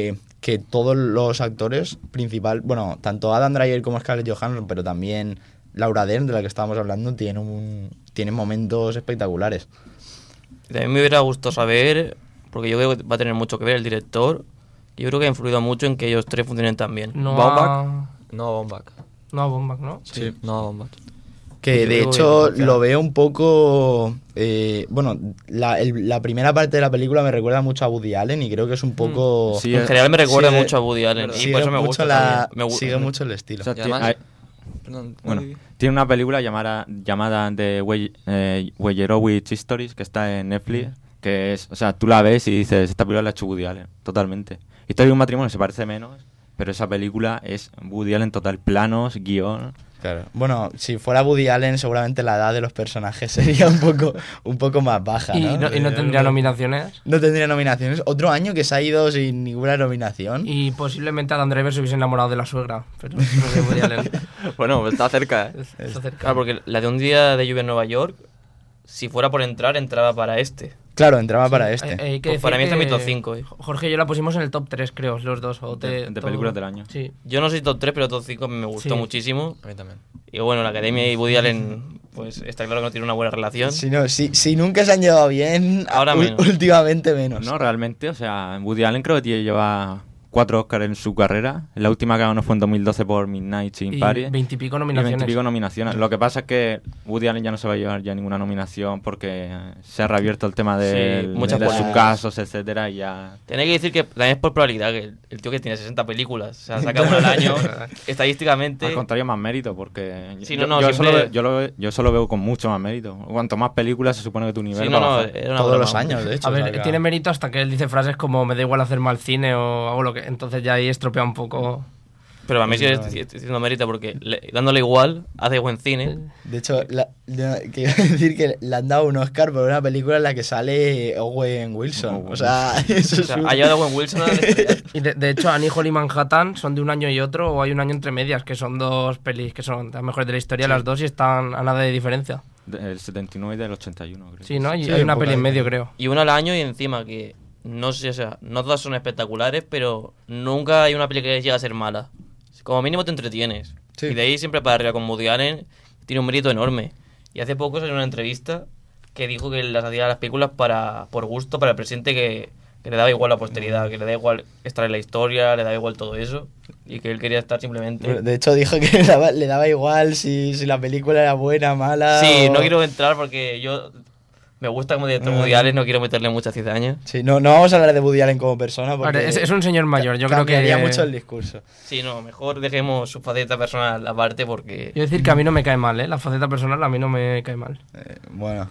que todos los actores principal, bueno, tanto Adam Driver como Scarlett Johansson, pero también Laura Dern, de la que estábamos hablando, tienen, un, tienen momentos espectaculares. También me hubiera gustado saber, porque yo creo que va a tener mucho que ver el director. Yo creo que ha influido mucho en que ellos tres funcionen tan bien. No ¿Baumbach? a... No, Baumbach. No a Baumbach, ¿no? Sí, no, Baumbach. Que Yo de creo hecho que- lo veo un poco... eh, bueno, la, el- la primera parte de la película me recuerda mucho a Woody Allen y creo que es un poco... Sí, En eh, general me recuerda sigue- mucho a Woody Allen. Y sigue por eso me mucho gusta la- también. Me gu- sigue mucho el estilo. o sea, Y ti- además- hay- Perdón, bueno, David. tiene una película llamada, llamada The Wey- eh, Weyerowitz Histories, que está en Netflix, que es, o sea, tú la ves y dices, esta película la ha hecho Woody Allen, totalmente. Historia de un matrimonio se parece menos, pero esa película es Woody Allen total, planos, guión. Claro. Bueno, si fuera Woody Allen, seguramente la edad de los personajes sería un poco, un poco más baja, Y ¿no? no, y no Eh, tendría nominaciones. No tendría nominaciones. Otro año que se ha ido sin ninguna nominación. Y posiblemente Adam Driver se hubiese enamorado de la suegra. Pero no de Woody Allen. Bueno, pues está cerca, ¿eh? Está cerca. Claro, porque la de un día de lluvia en Nueva York, si fuera por entrar, entraba para este. Claro, entraba para este. Hay- hay que Pues para decir mí está en mi que top cinco, eh. Jorge y yo la pusimos en el top tres, creo, los dos. O De- te- de todo- películas del año. Sí. Yo no soy top tres, pero top cinco me gustó Sí. muchísimo. A mí también. Y bueno, la Academia y Woody Allen, pues está claro que no tiene una buena relación. Si, no, si, si nunca se han llevado bien, Ahora u- menos. últimamente menos. No, realmente, o sea, Woody Allen creo que tiene- lleva cuatro Oscars en su carrera. La última que ganó fue en dos mil doce por Midnight in Y Paris. veintipico Y nominaciones. veintipico nominaciones. Lo que pasa es que Woody Allen ya no se va a llevar ya ninguna nominación porque eh, se ha reabierto el tema de, Sí, muchas de sus cosas. casos, etcétera, y ya... Tenía que decir que también es por probabilidad que el, el tío que tiene sesenta películas, o sea, saca una al año, estadísticamente. Al contrario, más mérito, porque Sí, yo, no, no, yo, siempre- solo, ve- yo, lo, ve- yo solo veo con mucho más mérito. Cuanto más películas, se supone que tu nivel Sí, va no, a no, bajar. era una Todos broma. los años, de hecho. A ver, salga. tiene mérito hasta que él dice frases como me da igual hacer mal cine o hago lo que... Entonces ya ahí estropea un poco... Pero a mí sí estoy estoy diciendo mérito porque le- dándole igual, hace buen cine. De hecho, la, la- que iba a decir que le han dado un Oscar por una película en la que sale Owen Wilson. O sea, eso O es sea, un- ha llevado a Owen Wilson a la estrella. Y de, de hecho, Annie Hall y Manhattan son de un año y otro, o hay un año entre medias, que son dos pelis que son las mejores de la historia, las dos, y están a nada de diferencia. Del setenta y nueve y del ochenta y uno, creo. Sí, ¿no? Hay, Sí, hay una un poco peli en ahí. medio, creo. Y una al año y encima que no sé, o sea, no todas son espectaculares, pero nunca hay una peli que llega a ser mala. Como mínimo te entretienes. Sí. Y de ahí siempre para arriba con Woody Allen tiene un mérito enorme. Y hace poco salió una entrevista que dijo que las hacía las películas para por gusto, para el presente, que, que le daba igual la posteridad, que le da igual estar en la historia, le daba igual todo eso. Y que él quería estar simplemente... De hecho, dijo que le daba, le daba igual si, si la película era buena, mala. Sí, o- no quiero entrar porque yo... Me gusta como director Mm. Woody Allen, no quiero meterle mucha cizaña. Sí, no, no vamos a hablar de Woody Allen como persona porque Vale, es, es un señor mayor, yo creo que... cambiaría mucho el discurso. Sí, no, mejor dejemos su faceta personal aparte porque... Yo decir que a mí no me cae mal, ¿eh? La faceta personal a mí no me cae mal. Eh, bueno,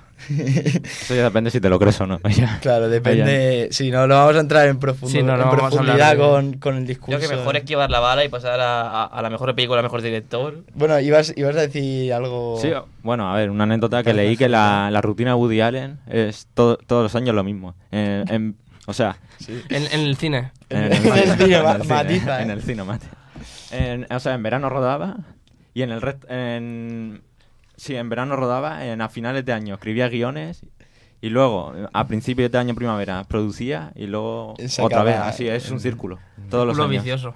Eso ya depende si te lo crees o no. Ya. claro, depende. Sí, no, no vamos a entrar en, profundo, Sí, no, no en vamos a profundidad hablar de- con, con el Yo discurso. creo que mejor esquivar la bala y pasar a, a- a la mejor película, a mejor director. Bueno, ibas, ibas a decir algo. Sí, bueno, a ver, una anécdota que leí que la, la rutina de Woody Allen es todo- todos los años lo mismo. En- en- o sea, En, en el cine. En el cine, ma- matiza, en eh. el cine, mate. En- o sea, en verano rodaba y en el resto... En, sí, en verano rodaba, en, a finales de año escribía guiones y luego, a principios de año primavera, producía y luego Se otra acaba- vez. Así es un círculo. Todos los Culo años. vicioso.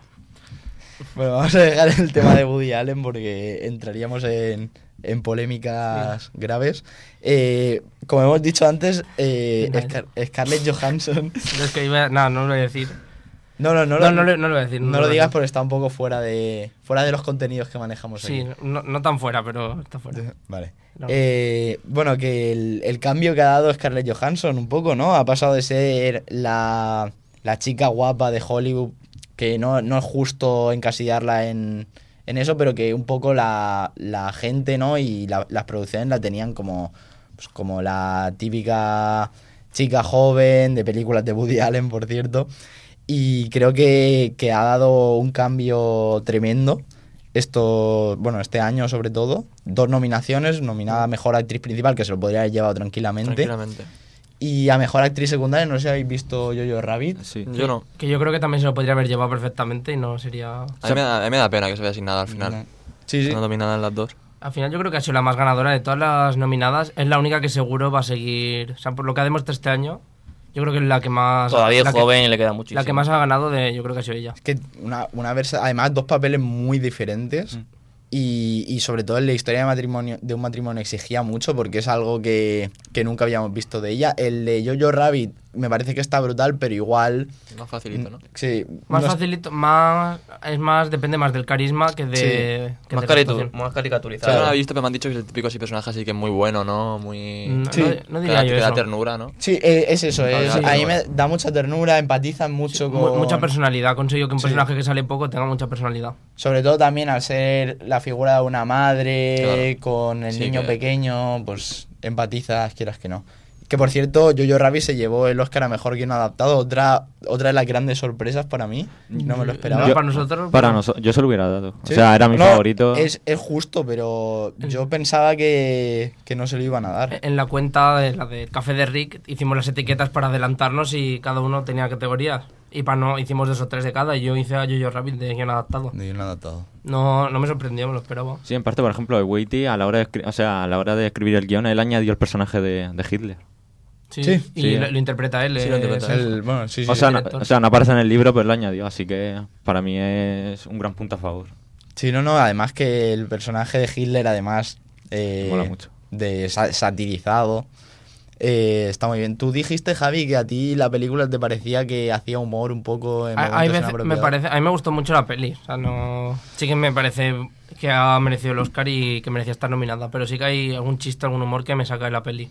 Bueno, vamos a dejar el tema de Woody Allen porque entraríamos en, en polémicas graves. Eh, como hemos dicho antes, eh, Vale. Scar- Scarlett Johansson. Yo es que iba... No, no lo voy a decir. No, no, no, No, lo, no, lo- no lo voy a decir. no lo lo voy a digas decir. porque está un poco fuera de fuera de los contenidos que manejamos Sí, aquí. no, no tan fuera, pero está fuera. Vale. No. Eh, bueno, que el, el cambio que ha dado Scarlett Johansson un poco, ¿no? Ha pasado de ser la, la chica guapa de Hollywood, que no, no es justo encasillarla en, en eso, pero que un poco la, la gente, ¿no? Y la- las producciones la tenían como, pues, como la típica chica joven de películas de Woody Allen, por cierto. Y creo que, que ha dado un cambio tremendo. Esto, bueno, este año sobre todo, dos nominaciones, nominada a Mejor Actriz Principal, que se lo podría haber llevado tranquilamente, Tranquilamente. y a Mejor Actriz Secundaria, no sé si habéis visto Jojo Rabbit. Sí. Yo no. Que yo creo que también se lo podría haber llevado perfectamente y no sería... A mí, me da, a mí me da pena que se vea sin nada al final. Sí, sí. No dominada en las dos. Al final yo creo que ha sido la más ganadora de todas las nominadas. Es la única que seguro va a seguir... O sea, por lo que ha demostrado este año, Yo creo que es la que más... Todavía la es que- joven y le queda muchísimo. La que más ha ganado, de, yo creo que ha sido ella. Es que una, una versa, además dos papeles muy diferentes Mm. y, y sobre todo en la historia de matrimonio de un matrimonio exigía mucho porque es algo que, que nunca habíamos visto de ella. El de Jojo Rabbit me parece que está brutal, pero igual... Más facilito, ¿no? Sí, Más no es- facilito, más... Es más, depende más del carisma que de... Sí. que Más, de la caritu- actuación. más Yo caricaturizado. no la he visto, pero me han dicho que es el típico así personaje así que es muy bueno, ¿no? Muy... No, Sí. no- no que diría da, yo que da eso. ternura, ¿no? Sí, eh, es eso. Es, Sí. a mí me da mucha ternura, empatizan mucho Mu- con... Mucha personalidad. Ha conseguido que un Sí. personaje que sale poco tenga mucha personalidad. Sobre todo también al ser la figura de una madre Claro. con el Sí, niño que- pequeño, pues empatizas, quieras que no. Que por cierto, Jojo Rabbit se llevó el Oscar a Mejor Guion Adaptado, otra, otra de las grandes sorpresas para mí, no me lo esperaba. No, para nosotros... Para pero- nosotros, yo se lo hubiera dado. ¿Sí? O sea, era mi No, favorito. Es, es justo, pero yo pensaba que, que no se lo iban a dar. En la cuenta de la del Café de Rick hicimos las etiquetas para adelantarnos y cada uno tenía categorías. Y para no, hicimos dos o tres de cada y yo hice a Jojo Rabbit de guion adaptado. De guion adaptado. No, no me sorprendió, me lo esperaba. Sí, en parte, por ejemplo, de Waity, a la hora de, escri- o sea, a la hora de escribir el guión, él añadió el personaje de, de Hitler. Sí, Sí. y Sí. Lo, lo interpreta él. Sí, lo eh, interpreta es- él. El- bueno, sí, sí, o, sea, sí. no, director. o sea, no aparece en el libro, pero lo añadió, así que para mí es un gran punto a favor. Sí, no, no, además que el personaje de Hitler, además, eh, Mola mucho. de sa- satirizado, eh, está muy bien. Tú dijiste, Javi, que a ti la película te parecía que hacía humor un poco en Hay- momentos hay veces, me inapropiados. parece, a mí me gustó mucho la peli. O sea, no, sí que me parece que ha merecido el Oscar y que merecía estar nominada. Pero sí que hay algún chiste, algún humor que me saca de la peli.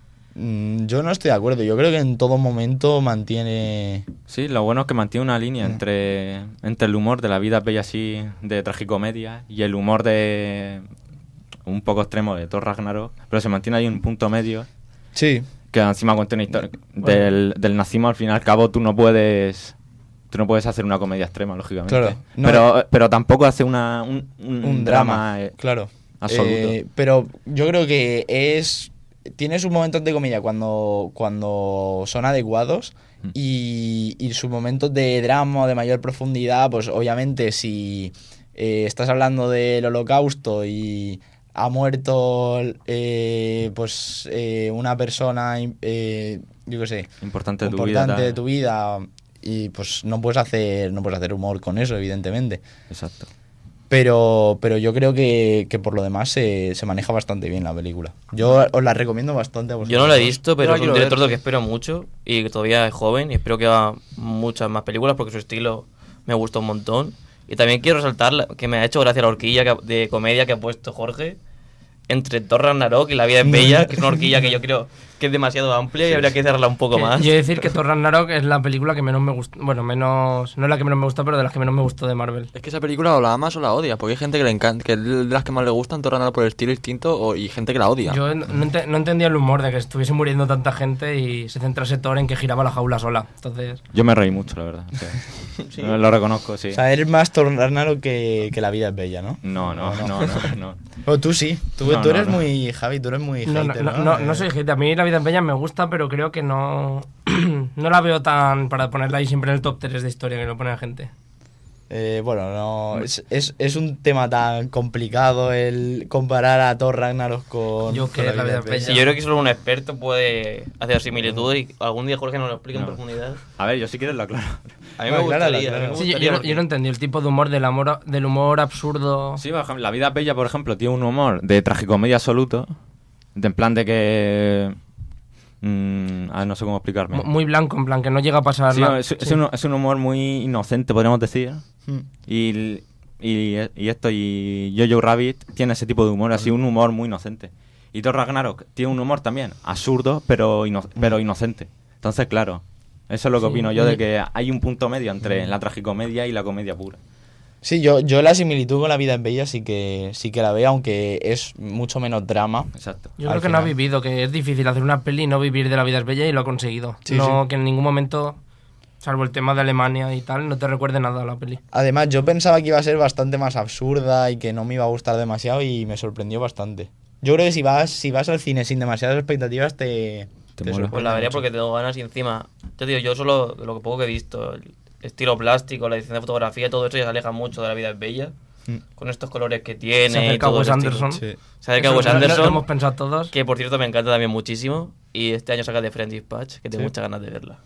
Mm, Yo no estoy de acuerdo, yo creo que en todo momento mantiene... Sí, lo bueno es que mantiene una línea Mm. entre, entre el humor de la vida bella así de tragicomedia y el humor de un poco extremo de Thor Ragnarok, pero se mantiene ahí un punto medio Sí, que encima cuenta una historia del, del nazismo. Al fin y al cabo tú no puedes tú no puedes hacer una comedia extrema, lógicamente. Claro, no, pero, pero tampoco hace una, un, un, un drama, eh, claro. absoluto. Eh, pero yo creo que es... Tiene sus momentos de comedia cuando, cuando son adecuados Mm. y, y sus momentos de drama o de mayor profundidad, pues obviamente si eh, estás hablando del holocausto y ha muerto eh, pues eh, una persona, eh, yo qué sé, importante de tu importante vida. de tal. tu vida y pues no puedes hacer no puedes hacer humor con eso, evidentemente. Exacto. Pero, pero yo creo que, que por lo demás se, se maneja bastante bien la película. Yo os la recomiendo bastante a vosotros. Yo no la he visto, pero Yo la es un quiero director ver, del que sí. espero mucho y que todavía es joven y espero que haga muchas más películas porque su estilo me gusta un montón. Y también quiero resaltar la- que me ha hecho gracia la horquilla que ha- de comedia que ha puesto Jorge entre Thor Ragnarok y La vida es bella, que es una horquilla que yo creo que es demasiado amplia y habría que cerrarla un poco Que más. Yo he de decir que Thor Ragnarok es la película que menos me gustó. Bueno, menos. No es la que menos me gusta, pero de las que menos me gustó de Marvel. Es que esa película o la amas o la odias, porque hay gente que le encanta, que es de las que más le gustan, Thor Ragnarok por el estilo distinto, o, y gente que la odia. Yo no, no ente- no entendía el humor de que estuviese muriendo tanta gente y se centrase Thor en que giraba la jaula sola. Entonces. Yo me reí mucho, la verdad. o sea, Lo reconozco, sí. O sea, eres más Thor Ragnarok que, que La vida es bella, ¿no? No, no, no, no, no. O tú sí. Tú, No, tú no, eres no. muy... Javi, tú eres muy No, no, hater, no, ¿no? no, no Eh, soy hate. A mí La vida es bella me gusta, pero creo que no. No la veo tan para ponerla ahí siempre en el top tres de historia que lo pone la gente. eh, bueno, no... Es, es, es un tema tan complicado el comparar a Thor Ragnarok con... Yo con que La vida es bella. Sí, yo creo que solo un experto puede hacer similitudes y algún día Jorge nos lo explica No. en profundidad. A ver, yo si quieres lo aclaro. A mí No, me aclárala, gustaría. a mí me aclárala. Sí, yo, gustaría yo no, porque- yo no entendí el tipo de humor del, amor, del humor absurdo. Sí, por ejemplo, La vida bella, por ejemplo, tiene un humor de tragicomedia absoluto. De en plan de que... mm, ah, no sé cómo explicarme. mu- Muy blanco, en plan, que no llega a pasar Sí, nada. es, es Sí. un, es un humor muy inocente, podríamos decir. Mm. Y, y, y esto, y Jojo Rabbit tiene ese tipo de humor, así un humor muy inocente. Y Thor Ragnarok tiene un humor también absurdo, pero, ino- pero inocente. Entonces, claro, eso es lo que Sí, opino yo, muy- de que hay un punto medio entre la tragicomedia y la comedia pura. Sí, yo, yo la similitud con La vida es bella sí que, sí que la veo, aunque es mucho menos drama. Exacto. Yo al creo que no ha final. vivido, que es difícil hacer una peli y no vivir de La vida es bella y lo ha conseguido. Sí, no, sí. que en ningún momento, salvo el tema de Alemania y tal, no te recuerde nada a la peli. Además, yo pensaba que iba a ser bastante más absurda y que no me iba a gustar demasiado y me sorprendió bastante. Yo creo que si vas, si vas al cine sin demasiadas expectativas te... Te te mola. sorprende Pues la vería mucho. porque tengo ganas y encima, te digo, yo solo de lo que poco que he visto, el estilo plástico, la edición de fotografía, todo eso ya se aleja mucho de La vida es bella. con estos colores que tiene. Se acerca y todo Wes el Anderson. estilo. Sí. Se acerca Eso Wes lo- lo- Anderson, Lo hemos pensado todos. que por cierto me encanta también muchísimo. Y este año saca The French Dispatch, que tengo Sí. muchas ganas de verla.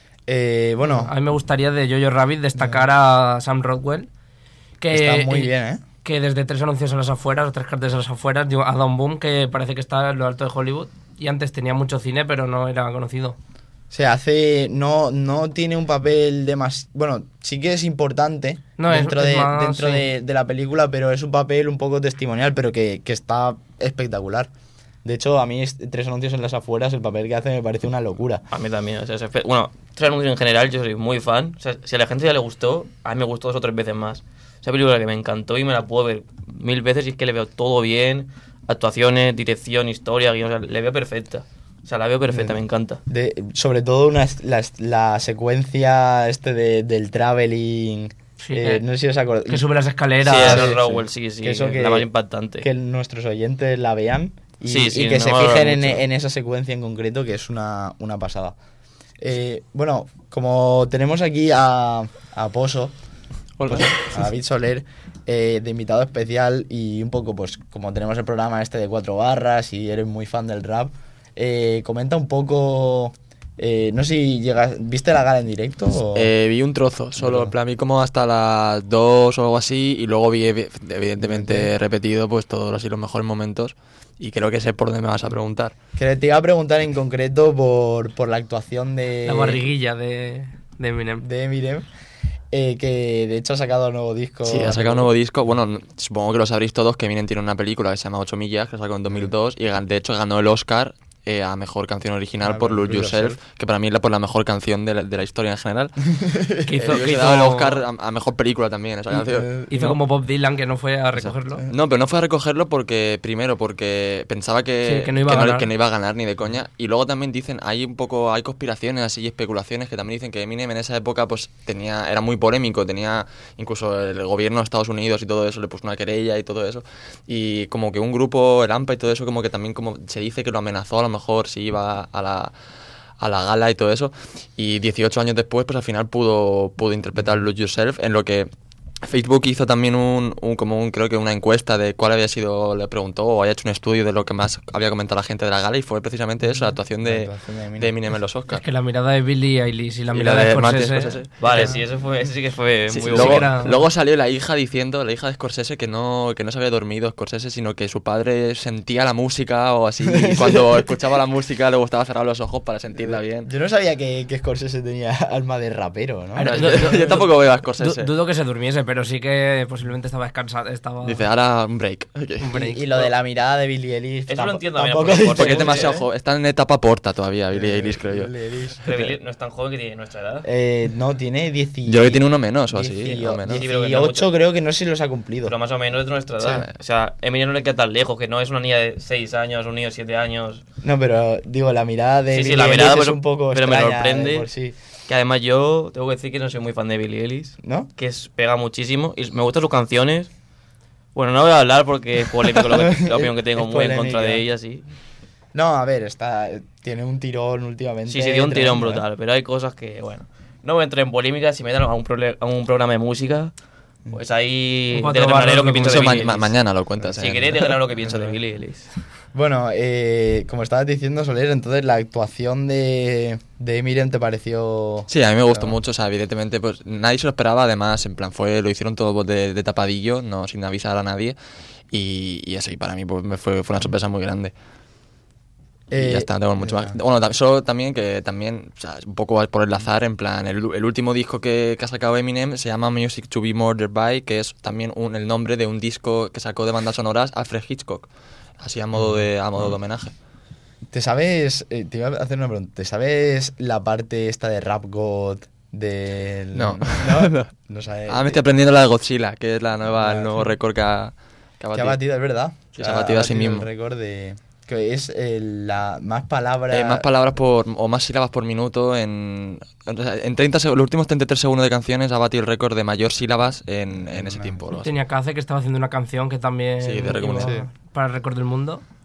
Eh, bueno, A mí me gustaría de Jojo Rabbit destacar a Sam Rockwell. Que, está muy eh, bien, ¿eh? Que desde tres anuncios a las afueras, o tres cartas a las afueras, dio a Don Boom, que parece que está en lo alto de Hollywood. Y antes tenía mucho cine, pero no era conocido. Se hace. No, no tiene un papel de más. Bueno, sí que es importante No, es- dentro, es de, más, dentro sí. de, de la película, pero es un papel un poco testimonial, pero que, que está espectacular. De hecho, a mí, este- tres anuncios en las afueras, el papel que hace me parece una locura. A mí también. O sea, ese fe- bueno, tres anuncios en general, yo soy muy fan. O sea, si a la gente ya le gustó, a mí me gustó dos o tres veces más. Esa película que me encantó y me la puedo ver mil veces y es que le veo todo bien. Actuaciones, dirección, historia, guion, o sea, le veo perfecta. O sea, la veo perfecta, me encanta. De, sobre todo una, la, la secuencia este de, del traveling. Sí, eh, eh, no sé si os acordáis. Que sube las Sí, escaleras. Aaron sí, Rowell, sí. sí, sí, Que eso es que- la más impactante. Que nuestros oyentes la vean y, Sí, sí, y que no se me va a fijen hablar en, mucho. en esa secuencia en concreto, que es una, una pasada. Eh, bueno, como tenemos aquí a, a Pozo, Hola. a David Soler, eh, de invitado especial, y un poco, pues, como tenemos el programa este de cuatro barras y eres muy fan del rap, eh, comenta un poco. Eh, no sé si llegas. ¿Viste la gala en directo? O? Eh, vi un trozo, solo, Trozo. en plan, vi como hasta las dos o algo así, y luego vi, evi- evidentemente, repetido, pues, todos así los mejores momentos, y creo que sé por dónde me vas a preguntar. Que te iba a preguntar en concreto por, por la actuación de. La barriguilla de, de Eminem. de Eminem, eh, que de hecho ha sacado un nuevo disco. Sí, ha sacado un nuevo disco. Bueno, n- supongo que lo sabréis todos, que Eminem tiene una película que se llama ocho millas, que sacó en dos mil dos, y gan- de hecho ganó el Oscar eh, a Mejor Canción Original Ah, por por Lose Lose Yourself, Yourself. que para mí es la, por la mejor canción de la, de la historia en general. Que hizo, Eh, que le hizo- daba el Oscar a, a Mejor Película también, esa canción. hizo como Bob Dylan, que no fue a recogerlo. No, pero no fue a recogerlo porque, primero, porque pensaba que, Sí, que no iba a ganar. que no iba a ganar ni de coña. Y luego también dicen, hay un poco, hay conspiraciones así y especulaciones que también dicen que Eminem en esa época pues tenía, era muy polémico, tenía incluso el gobierno de Estados Unidos y todo eso, le puso una querella y todo eso. Y como que un grupo, el AMPA y todo eso, como que también como se dice que lo amenazó a lo mejor si iba a la a la gala y todo eso, y dieciocho años después pues al final pudo pudo interpretar Lose Yourself, en lo que Facebook hizo también un, un como un creo que una encuesta de cuál había sido, le preguntó o había hecho un estudio de lo que más había comentado la gente de la gala, y fue precisamente eso, la actuación La de, actuación de Eminem. de Eminem en los Oscars. Es que la mirada de Billie Eilish y la Y mirada la de, de Martin Scorsese. Scorsese. Vale, sí, eso, fue, eso sí que fue Sí, muy luego, bueno. era- luego salió la hija diciendo, la hija de Scorsese, que no, que no se había dormido Scorsese, sino que su padre sentía la música o así, y cuando escuchaba la música le gustaba cerrar los ojos para sentirla bien. Yo no sabía que, que Scorsese tenía alma de rapero, ¿no? Ahora, yo, yo tampoco veo a Scorsese. Du- dudo que se durmiese, pero sí que posiblemente estaba descansado. Estaba... Dice, ahora un break. Un break. Y, y lo de la mirada de Billie Eilish. Eso lo tampo- entiendo también, tampoco porque- dice Porque es Sí, demasiado sí, joven. Está en etapa porta todavía, Billie Eilish, creo yo. Billie Eilish. Pero Billie no es tan joven que tiene nuestra edad. Eh, no, tiene dieciocho. Yo creo que tiene uno menos o así. dieciocho, o menos. Sí, pero que no dieciocho mucho. creo que no sé si los ha cumplido. Pero más o menos es de nuestra edad. Sí. O sea, Eminem no le queda tan lejos, que no es una niña de seis años, un niño de siete años. No, pero digo, la mirada de Sí, sí, Billie la Eilish mirada, es pero- un poco pero me extraña sorprende. de por sí, Que además yo tengo que decir que no soy muy fan de Billie Eilish. ¿no? Que es, pega muchísimo. Y me gustan sus canciones. Bueno, no voy a hablar porque es polémico lo que- la opinión que tengo Es muy en contra polémica. de ella, sí. No, a ver, está tiene un tirón últimamente. Sí, sí, dio un tirón tremendo, ¿eh? brutal, pero hay cosas que, bueno, no voy a entrar en polémica. Si me dan a un, prole- a un programa de música, pues ahí Un cuatro declararé barras lo que de pienso de Eso ma- Billie ma- Eilish. mañana lo cuentas. Si en- queréis, declarar lo que pienso de Billie Eilish. Bueno, eh, como estabas diciendo, Soler, entonces la actuación de, de Eminem te pareció. Sí, a mí me gustó Claro. mucho, o sea, evidentemente, pues nadie se lo esperaba, además, en plan, fue, lo hicieron todo de, de tapadillo, no sin avisar a nadie, y, y eso, y para mí pues, me fue, fue una sorpresa muy grande. Y Eh, ya está, no tengo mucho más. ya. Bueno, ta- solo también que también, o sea, un poco por el azar, en plan, el, el último disco que, que ha sacado Eminem se llama Music to be Murdered by, que es también un, el nombre de un disco que sacó de bandas sonoras Alfred Hitchcock, así a modo de, a modo de homenaje. ¿Te sabes? eh, te iba a hacer una pregunta. ¿Te sabes la parte esta de Rap God del. No. No, no sabes. Ah, me estoy aprendiendo la de Godzilla, que es la nueva, Ah, el nuevo sí. récord que ha, que ha Que ha batido. batido, es verdad. Sí, se ha batido a sí mismo. el récord de. Que es el- la más palabras. Eh, más palabras por, o más sílabas por minuto en, o sea, en treinta seg- los últimos treinta y tres segundos de canciones ha batido el récord de mayor sílabas en, en ese tiempo. algo así. Tenía Kaze, que estaba haciendo una canción que también Sí, de récord iba mundial. Sí. para el récord del mundo.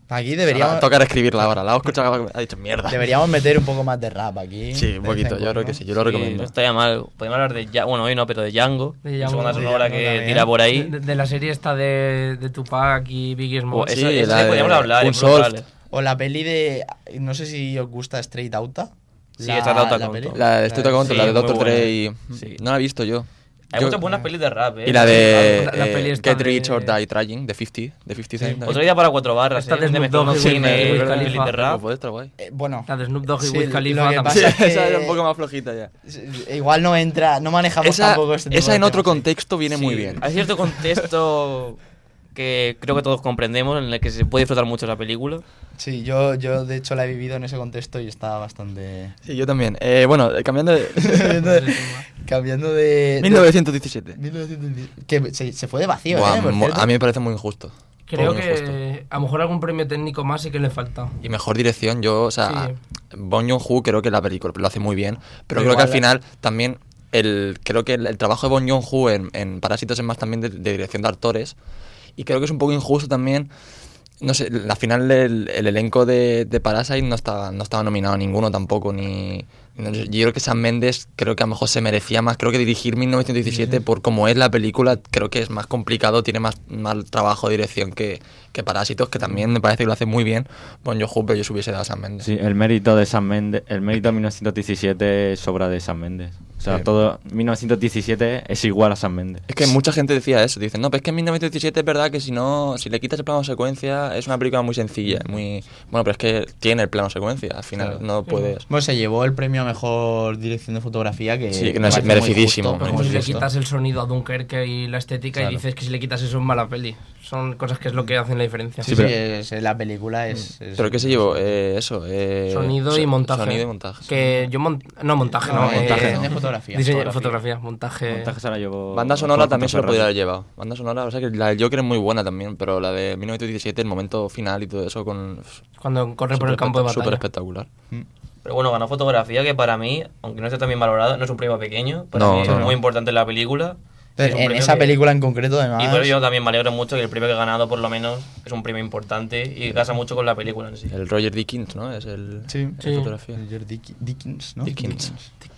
Aquí deberíamos, Ahora, toca reescribirla ahora. La he escuchado, ha dicho mierda. deberíamos meter un poco más de rap aquí. Sí, un de vez poquito, en yo creo cuando. que sí, yo lo Sí, recomiendo. no estaría mal. Podemos hablar de Django, bueno, hoy no, pero de Django. De De Django. segunda De sonora Django que también. tira por ahí. De, de la serie esta de, de Tupac y Biggie Smalls. Pues Sí, eso, eso la de podríamos hablar. es Unsolved. brutal. O la peli de... No sé si os gusta Straight Outta. Sí, La- Straight Outta la con peli. todo. La de Street La- Control, sí, la de muy doctor buena. Dre y... Sí. No la he visto yo. Hay Yo- muchas buenas pelis de rap, ¿eh? Y la de La- la eh, peli esta Get Rich de- or Die Trying, de cincuenta, de cincuenta Cent. Otro día para cuatro barras, Esta ¿eh? de Snoop mezclar Dogg unos y cine Wiz y Khalifa. pelis de rap. Puede estar guay. Eh, bueno, La de Snoop Dogg y Sí, Wiz lo Khalifa que también. pasa es que- Esa era un poco más flojita ya. igual no entra... No manejamos Esa, tampoco este tipo esa de en otro temas. contexto viene muy Sí, bien. Hay cierto contexto que creo que todos comprendemos en el que se puede disfrutar mucho la película. Sí, yo, yo de hecho la he vivido en ese contexto y está bastante... Sí, yo también. Eh, bueno, eh, cambiando de... cambiando de... cambiando de- mil novecientos diecisiete. mil novecientos diez. Que se, se fue de vacío, Buah, ¿eh? Por mo- cierto. a mí me parece muy injusto. Creo Muy que injusto. a lo mejor algún premio técnico más sí que le falta. Y mejor dirección, yo, o sea, Sí. Bong Joon-ho creo que la película lo hace muy bien, pero Pero creo que al igual- final también el creo que el, el trabajo de Bong Joon-ho en, en Parásitos es más también de, de dirección de actores y creo que es un poco injusto también. No sé, al final el, el elenco de, de Parasite no estaba, no estaba nominado a ninguno tampoco, ni... no sé, yo creo que Sam Mendes creo que a lo mejor se merecía más, creo que dirigir mil novecientos diecisiete por como es la película, creo que es más complicado, tiene más, más trabajo de dirección que, que Parásitos, que también me parece que lo hace muy bien Bong Joon-ho, pero yo se hubiese dado a Sam Mendes. Sí, el mérito de Sam Mendes, el mérito de mil novecientos diecisiete es obra de Sam Mendes. O sea, Sí. todo mil novecientos diecisiete es igual a Sam Mendes. Es que mucha gente decía eso, dicen, no, pero es que en mil novecientos diecisiete es verdad que si no, si le quitas el plano secuencia es una película muy sencilla, muy... Bueno, pero es que tiene el plano secuencia, al final Claro. no puedes... Bueno, se llevó el premio a mejor dirección de fotografía que... Sí, que me no es parece merecidísimo, muy Pero justo. como si le justo. quitas el sonido a Dunkerque y la estética Claro. y dices que si le quitas eso es mala peli. Son cosas que es lo que hacen la diferencia. Sí, Sí, sí, pero- es- la película es... es- ¿Pero qué se llevó? Eh, eso, eh, Sonido so- y montaje. Sonido y montaje. Que yo mont- no montaje, no, No, eh, montaje, diseño de fotografía. Diseño, Fotografía. fotografía, montaje. Montaje se la llevó. Banda sonora Juan también se lo Ferrer. podría haber llevado. Banda sonora, o sea que la del Joker es muy buena también, pero la de mil novecientos diecisiete, el momento final y todo eso con... Cuando corre por el campo de Súper batalla. espectacular. Pero bueno, ganó fotografía, que para mí, aunque no esté tan bien valorado, no es un premio pequeño. Para No, mí no, es no. muy importante en la película. Pero Es un en premio esa que- película en concreto, además... Y por ello yo también me alegro mucho que el premio que he ganado, por lo menos, es un premio importante y casa mucho con la película en sí. El Roger Dickens, ¿no? Es el... Sí, el Sí. fotografía. Roger Dick- Dickens, ¿no? Dickens.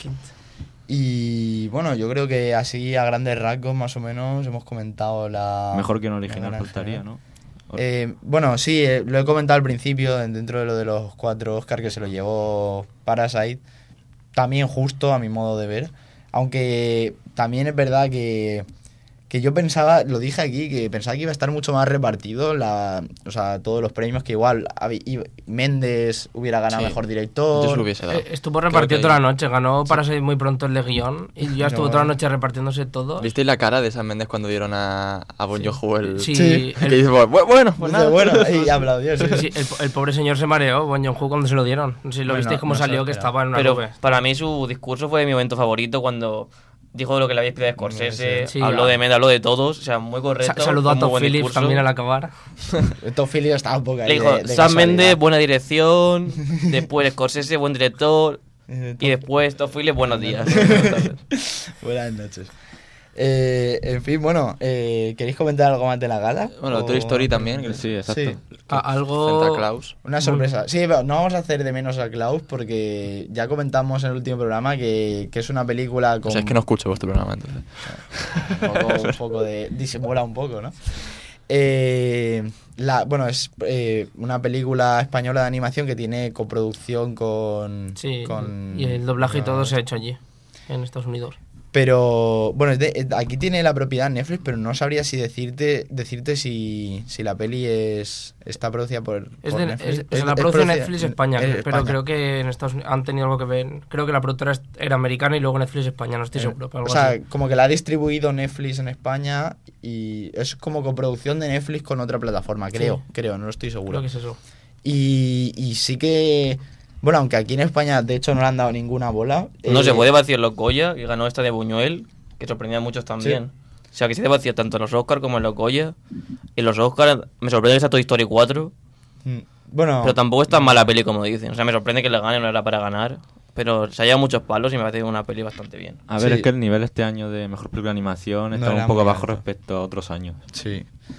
Y bueno, yo creo que así a grandes rasgos más o menos hemos comentado la... Mejor que un la original gala en faltaría, general. ¿no? Eh, bueno, sí, eh, lo he comentado al principio, en- dentro de lo de los cuatro Oscar que se lo llevó Parasite, también justo a mi modo de ver, aunque también es verdad que, que yo pensaba, lo dije aquí, que pensaba que iba a estar mucho más repartido, la, o sea, todos los premios, que igual habi- i- Méndez hubiera ganado Sí. mejor director. Yo se lo hubiese dado. Eh, estuvo repartido que toda ahí- la noche, ganó para ser muy pronto el de guión y ya estuvo No. toda la noche repartiéndose todo. ¿Visteis la cara de Sam Mendes cuando dieron a, a Bon Joon-ho el... Sí, Sí. Que el, dice, "Bu- bueno, pues Dice, nada". bueno, y aplaudió, sí. sí, el, el pobre señor se mareó, Bon Joon-ho, cuando se lo dieron. No sé si lo Bueno, visteis cómo no se lo salió, que esperaba. estaba en una Pero nube. para mí su discurso fue mi momento favorito cuando dijo lo que le había pedido a Scorsese, Sí, habló ah. de Med, habló de todos, o sea, muy Sa- correcto. saludó a fue muy Todd buen Phillips discurso. también al acabar. Tom Phillips estaba un poco ahí Le dijo, de- de Sam casualidad. Mendes, buena dirección, después Scorsese, buen director, Eh, y después Todd Phillips, buenos días. Buenas noches. Eh, en fin, bueno, eh, ¿queréis comentar algo más de la gala? Bueno, O- Toy Story también. que- Sí, exacto. Sí, A- algo... Santa Claus. una sorpresa. Sí, pero no vamos a hacer de menos a Klaus porque ya comentamos en el último programa que, que es una película con O sea, es que no escucho vuestro programa, entonces. un poco, un poco de... disimula un poco, ¿no? Eh, la, bueno, es eh, una película española de animación que tiene coproducción con... Sí, con- y el doblaje y todo con- se ha hecho allí, en Estados Unidos. Pero, bueno, es de- es- aquí tiene la propiedad Netflix, pero no sabría si decirte decirte si, si la peli es está producida por, Es por de, Netflix. es- o sea, la produce producida- Netflix España, en pero España. creo que en Estados Unidos han tenido algo que ver. Creo que la productora es- era americana y luego Netflix España, no estoy Eh, seguro. Pero o algo sea, así. como que la ha distribuido Netflix en España y es como coproducción de Netflix con otra plataforma, creo, Sí. creo, no lo estoy seguro. Creo que es eso. Y, y sí que, bueno, aunque aquí en España de hecho no le han dado ninguna bola. No eh, se puede vaciar los Goya, que ganó esta de Buñuel, que sorprendía a muchos también. O sea, que se debe vaciar tanto en los Oscars como en los Goya. Y los Oscars, me sorprende que sea Toy Story cuatro, mm, Bueno, pero tampoco es tan mala peli como dicen. O sea, me sorprende que le gane, no era para ganar. Pero se ha llevado muchos palos y me parece una peli bastante bien. A ver, Sí. es que el nivel este año de mejor película de animación No está era un poco muy bajo alto. respecto a otros años. sí.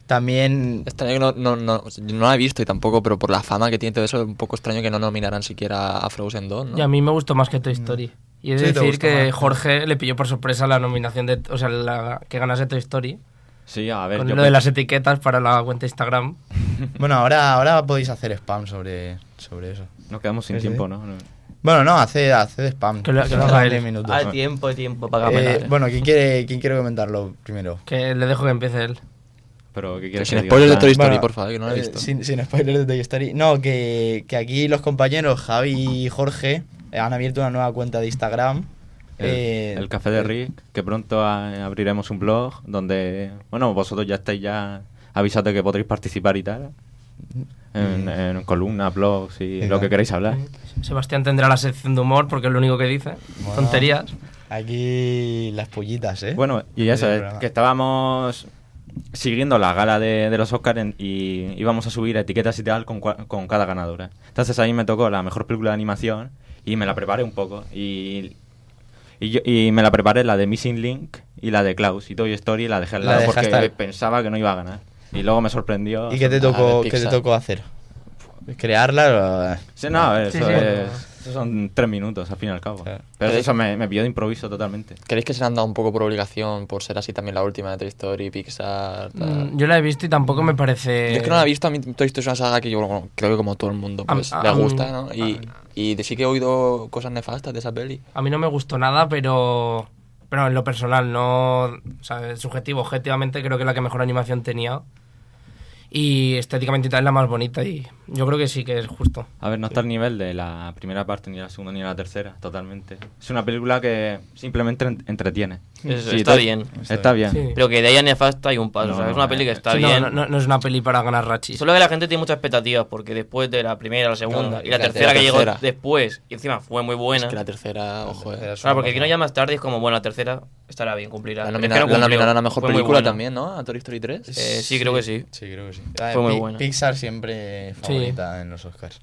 También... Extraño que no, no, no, no la he visto y tampoco, pero por la fama que tiene todo eso, es un poco extraño que no nominaran siquiera a Frozen dos, ¿no? Y a mí me gustó más que Toy Story. Y es Sí, te decir gustó que más. Jorge le pilló por sorpresa la nominación de... O sea, la, que ganase Toy Story. Sí, a ver, Con yo lo de pe- las etiquetas para la cuenta Instagram. Bueno, ahora, ahora podéis hacer spam sobre, sobre eso. nos quedamos sin Sí, sí. tiempo, ¿no? No. Bueno, no, haced, haced spam. Que lo- que lo Son haga diez él. minutos. Hay tiempo, hay tiempo para Eh, caminar. bueno, ¿quién quiere, ¿quién quiere comentarlo primero? Que le dejo que empiece él. Pero, ¿qué Que quieres sin que diga? spoilers de O sea, Toy Story, Bueno, por favor, que no la he eh, visto. sin, sin spoilers de Toy Story. No, que, que aquí los compañeros Javi y Jorge eh, han abierto una nueva cuenta de Instagram. El, eh, el Café de Rick, que pronto a- abriremos un blog donde, bueno, vosotros ya estáis ya avisados de que podréis participar y tal. En, en columnas, blogs y Venga. lo que queráis hablar. Sebastián tendrá la sección de humor porque es lo único que dice. Bueno. Tonterías. Aquí las pollitas, ¿eh? Bueno, y eso, Del es programa. que estábamos siguiendo la gala de, de los Oscars en- y íbamos a subir etiquetas y tal con, cua- con cada ganadora. Entonces ahí me tocó la mejor película de animación y me la preparé un poco. Y, y, yo- y me la preparé la de Missing Link y la de Klaus y Toy Story la dejé al La lado porque dejaste- pensaba que no iba a ganar. Y luego me sorprendió. ¿Y qué te a tocó, ver, qué te Pixar. tocó hacer? ¿Crearla? o- Sí, no, eso, Sí, sí. es- eso son tres minutos al fin y al cabo. Claro. Pero ¿Creéis- eso me, me pilló de improviso totalmente. ¿Creéis que se le han dado un poco por obligación por ser así también la última de Toy Story, Pixar? tal? Mm, Yo la he visto y tampoco me parece... Yo es que no la he visto, a mí Toy Story es una saga que yo bueno, creo que como todo el mundo A- pues, a- le a mí- gusta, ¿no? Y, y de- sí que he oído cosas nefastas de esa peli. A mí no me gustó nada, pero... Pero en lo personal, no... O sea, subjetivo, objetivamente creo que es la que mejor animación tenía. Y estéticamente y tal es la más bonita y yo creo que sí que es justo. A ver, no está al nivel de la primera parte, ni la segunda, ni la tercera, totalmente. Es una película que simplemente en- entretiene. Eso, Sí, está to- bien. Está bien. Sí. Pero que de ahí a nefasta hay un paso. No, o sea, es no, una eh, peli que está Sí, no, bien. no, no, no es una peli para ganar rachis. Solo que la gente tiene muchas expectativas porque después de la primera, la segunda Claro, y la la tercera tercera. que llegó después y encima fue muy buena. Es que la tercera, ojo, eh. Claro, porque aquí no ya más tarde es como, bueno, la tercera estará bien, cumplirá. La, Pero es nomina- que no la cumplió. nominaron a mejor Fue muy película buena. también, ¿no? A Toy Story tres. Eh, sí, creo que sí. Sí, creo que sí. Fue muy Pi- buena. Pixar siempre favorita en los Oscars.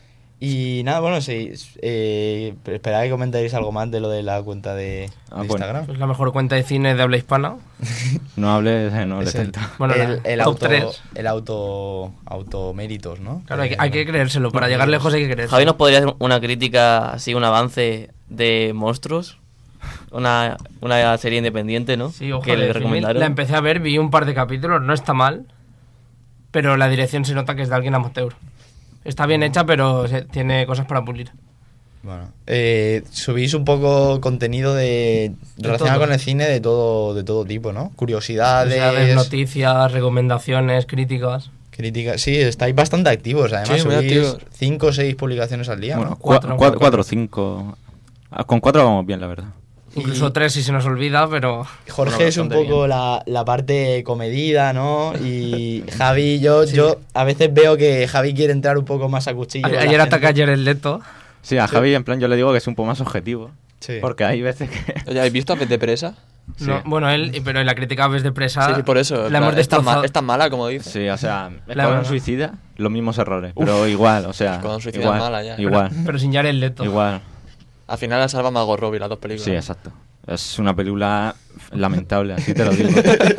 Y nada, bueno, sí. Eh, esperaba que comentáis algo más de lo de la cuenta de, Ah, de bueno. Instagram. Es la mejor cuenta de cine de habla hispana. No hables, eh, no hables Es el, tanto. Bueno, el, la- el top auto, tres. el auto, automéritos, ¿no? Claro, hay que, hay que creérselo. Para llegar lejos hay que creérselo. Javi nos podría hacer una crítica, así, un avance de Monstruos. Una, una serie independiente, ¿no? Sí, ojo, que le de filme. recomendaron. La empecé a ver, vi un par de capítulos, no está mal. Pero la dirección se nota que es de alguien amateur. Está bien hecha, pero se- tiene cosas para pulir. Bueno, eh, subís un poco contenido de relacionado todo. con el cine de todo de todo tipo, ¿no? Curiosidades, Curiosidades, noticias, recomendaciones, críticas. críticas. Sí, estáis bastante activos. Además, Sí, muy subís activos. cinco o seis publicaciones al día, Bueno, ¿no? cuatro. cuatro, cuatro o cinco. Ah, Con cuatro vamos bien, la verdad. Incluso Y- tres si se nos olvida, pero... Jorge Bueno, es un bastante poco la, la parte comedida, ¿no? Y Javi, yo, yo a veces veo que Javi quiere entrar un poco más a cuchillo. A- con la Ayer ataca a gente. Jared Leto. Sí, a Javi en plan yo le digo que es un poco más objetivo. Sí. Porque hay veces que... Oye, ¿habéis visto a Pet de Presa? Sí. No, bueno, él, pero en la crítica ves de presa... Sí, sí, por eso. en La plan, hemos es, tan ma- destrozado. es tan mala como dice. Sí, o sea, La Escuadrón verdad. Suicida, los mismos errores. Pero igual, o sea... Escuadrón Suicida igual, es mala ya. Igual, Pero sin Jared Leto. igual. Al final la salva Margot Robbie, las dos películas. Sí, exacto. Es una película lamentable, así te lo digo.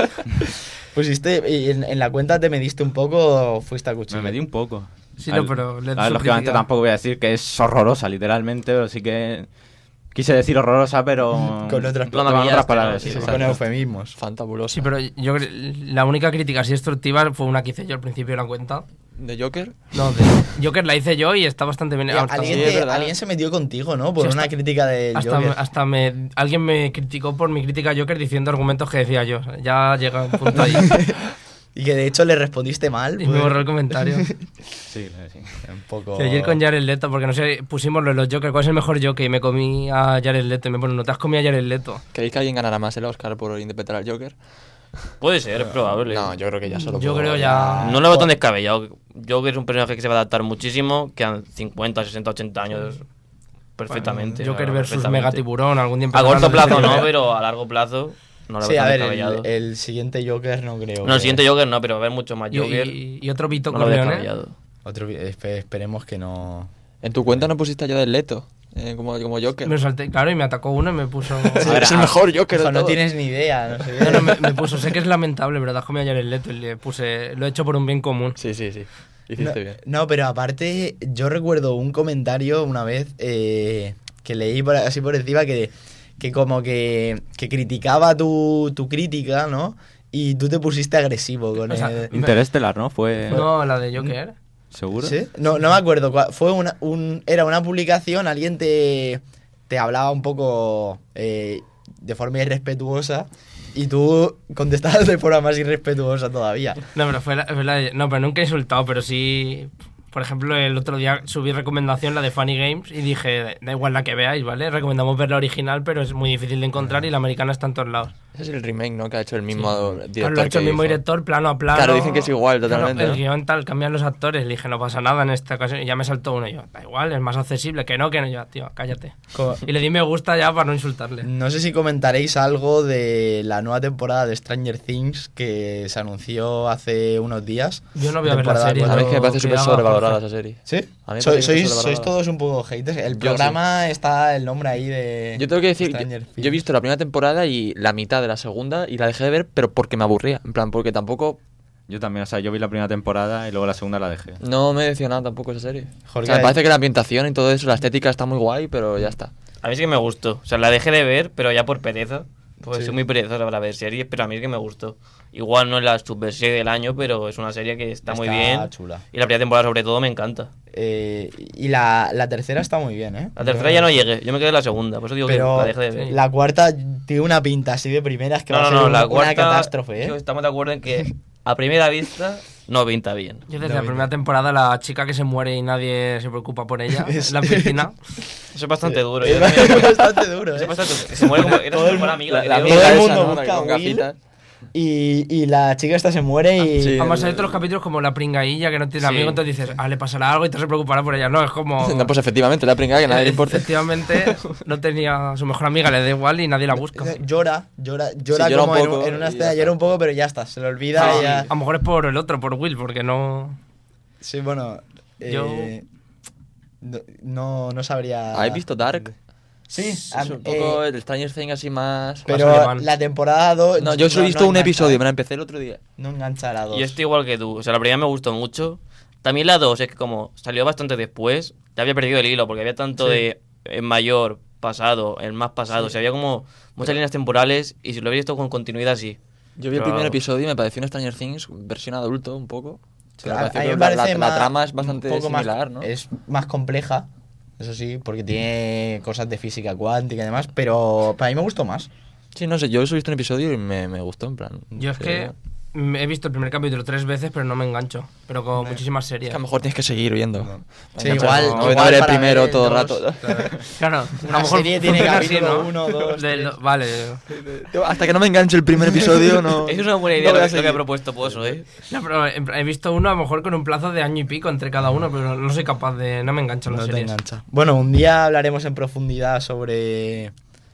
Pusiste, y en, en la cuenta te mediste un poco o fuiste a cuchillo. Me medí un poco. Sí, A no, ver, pero le a ver, su lógicamente crítica. tampoco voy a decir que es horrorosa, literalmente, pero sí que... Quise decir horrorosa, pero... Con otras con palabras. otras palabras. Sí, sí, Sí, exacto. con eufemismos. Fantabulosa. Sí, pero yo cre- la única crítica así destructiva fue una que hice yo al principio de la cuenta. ¿De Joker? No, de Joker la hice yo y está bastante bien. Oye, hasta- ¿Alguien, sí, es te- verdad. alguien se metió contigo, ¿no? Por Sí, hasta- una crítica del hasta, Joker. me, hasta me, alguien me criticó por mi crítica a Joker diciendo argumentos que decía yo. Ya llega un punto ahí. Y que de hecho le respondiste mal. Y pues, me borró el comentario. Sí, sí. Un poco... Sí, ayer con Jared Leto, porque no sé, pusimos lo de los Joker, ¿cuál es el mejor Joker? Y me comí a Jared Leto. Y me pone, no te has comido a Jared Leto. ¿Creéis que alguien ganará más el Oscar por interpretar al Joker? Puede ser, es probable. No, yo creo que ya solo Yo por- creo ya- No lo veo tan descabellado. Joker es un personaje que se va a adaptar muchísimo, quedan cincuenta, sesenta, ochenta años perfectamente. Joker ¿no? versus Perfectamente. Megatiburón, algún día A corto empezarán plazo a- no, pero a largo plazo no lo Sí, veo a tan ver, descabellado. el, el siguiente Joker no creo. No, el que- siguiente Joker no, pero va a haber mucho más Y, Joker. y- y otro Vito no lo veo Corleone. descabellado. Otro, espe- esperemos que no... En tu cuenta no pusiste a Jared Leto. eh, como, como Joker. Me salté, claro, y me atacó uno y me puso... Sí, es el mejor Joker de Hijo, no todos. tienes ni idea, no sé. No, no, me, me puso, sé que es lamentable, pero déjame ayer el leto y le puse, lo he hecho por un bien común. Sí, sí, sí. Hiciste No, bien. no, pero aparte, yo recuerdo un comentario una vez eh, que leí por, así por encima que, que como que, que criticaba tu, tu crítica, ¿no? Y tú te pusiste agresivo con O sea, él. Interestelar, ¿no? Fue... No, la de Joker. ¿Seguro? ¿Sí? No, no me acuerdo. cuál- Fue una, un, era una publicación, alguien te, te hablaba un poco eh, de forma irrespetuosa y tú contestabas de forma más irrespetuosa todavía. No, pero fue la, fue la de- no, pero nunca he insultado, pero sí... Por ejemplo, el otro día subí recomendación, la de Funny Games, y dije, da igual la que veáis, ¿vale? Recomendamos ver la original, pero es muy difícil de encontrar y la americana está en todos lados. Ese es el remake, ¿no? Que ha hecho el mismo director. Claro, lo ha hecho el que mismo hizo. director, plano a plano. Claro, dicen que es igual Claro, totalmente, el ¿no? guión tal, cambian los actores. Le dije, no pasa nada en esta ocasión. Y ya me saltó uno. Y yo, da igual, es más accesible. Que no, que no. Yo, tío, cállate. Co- Y le di me gusta ya para no insultarle. No sé si comentaréis algo de la nueva temporada de Stranger Things que se anunció hace unos días. Yo no voy a ver la Temporada serie. cuatro. A mí es que me parece que súper haga sobrevalorada Jorge. esa serie. ¿Sí? A mí me Sois, parece que sois, está sois sobrevalorada. todos un poco haters. El Yo programa está el nombre ahí de Yo tengo que decir, yo, Stranger yo he Things. visto la primera temporada y la mitad de la segunda y la dejé de ver, pero porque me aburría. En plan, porque tampoco Yo también, o sea, yo vi la primera temporada y luego la segunda la dejé. no me decía nada tampoco esa serie. Jorge, O sea, me hay- parece que la ambientación y todo eso, la estética está muy guay, pero ya está. A mí sí que me gustó. O sea, la dejé de ver, pero ya por pereza. Pues Sí. soy muy perezoso para ver series, pero a mí es que me gustó. Igual no es la super serie del año, pero es una serie que está, muy bien. chula. Y la primera temporada, sobre todo, me encanta. Eh, y la, la tercera está muy bien, ¿eh? La tercera ya no llegué, yo me quedé en la segunda, por eso digo Pero que la dejé de ver. la cuarta tiene una pinta así de primeras que No, va a no, ser no, un- la una cuarta. catástrofe, yo ¿eh? Estamos de acuerdo en que a primera vista no pinta bien. Yo desde No, la bien. primera temporada, la chica que se muere y nadie se preocupa por ella, en la piscina. Eso es bastante duro. Es yo también- bastante duro, Eso ¿eh? es bastante- se muere como. Era su mejor amiga. La, la creo. amiga Todo el esa, mundo ¿no? La busca con a Will. gafitas. Y, y la chica esta se muere y... Sí. Además hay otros capítulos como la pringailla que no tiene Sí. amigo, entonces dices, ah, le pasará algo y te se preocupará por ella. No, es como... No, pues efectivamente, la pringada que nadie le importa. Efectivamente, no tenía a su mejor amiga, le da igual y nadie la busca. Llora, llora, llora Sí, llora como un en, poco en una y escena, ya está. llora un poco, pero ya está, se le olvida Sí, y ya... a lo mejor es por el otro, por Will, porque no... Sí, bueno, Yo- eh, no, no, no sabría... ¿Habéis visto Dark? Sí, Es a- un poco eh, el Stranger Things así más... pero más alemán. la temporada dos... No, yo solo he visto un engancha, episodio, ¿eh? me la empecé el otro día. No engancha a la dos. Yo estoy igual que tú. O sea, la primera me gustó mucho. También la dos, es que como salió bastante después, ya había perdido el hilo, porque había tanto Sí. de el mayor, pasado, el más pasado. O sea, había como muchas líneas temporales y si lo había visto con continuidad, sí. Yo vi el Pero- primer episodio y me pareció un Stranger Things versión adulto un poco. Pero A- me pareció a mí que me la, parece la- más- la trama es un bastante poco más- similar, ¿no? Es más compleja, eso sí, porque tiene cosas de física cuántica y demás, pero para mí me gustó más. Sí, no sé, yo solo he visto un episodio y me, me gustó, en plan... Yo es que mm, he visto el primer capítulo tres veces, pero no me engancho. Pero con muchísimas Es series. que a lo mejor tienes que seguir viendo. Sí, Enganchas, igual- No, no igual ver el para primero ver el todo el dos, rato. Claro, a Una lo mejor serie tiene funciona así, capítulo ¿no? uno, dos, Del- tres. Vale. Hasta que no me enganche el primer episodio, no... Es una buena no idea voy a lo, que- lo que seguir. ha propuesto Pozo, ¿eh? No, pero he he visto uno a lo mejor con un plazo de año y pico entre cada uno, pero no soy capaz de... No me enganchan No las te series. engancha. Bueno, un día hablaremos en profundidad sobre,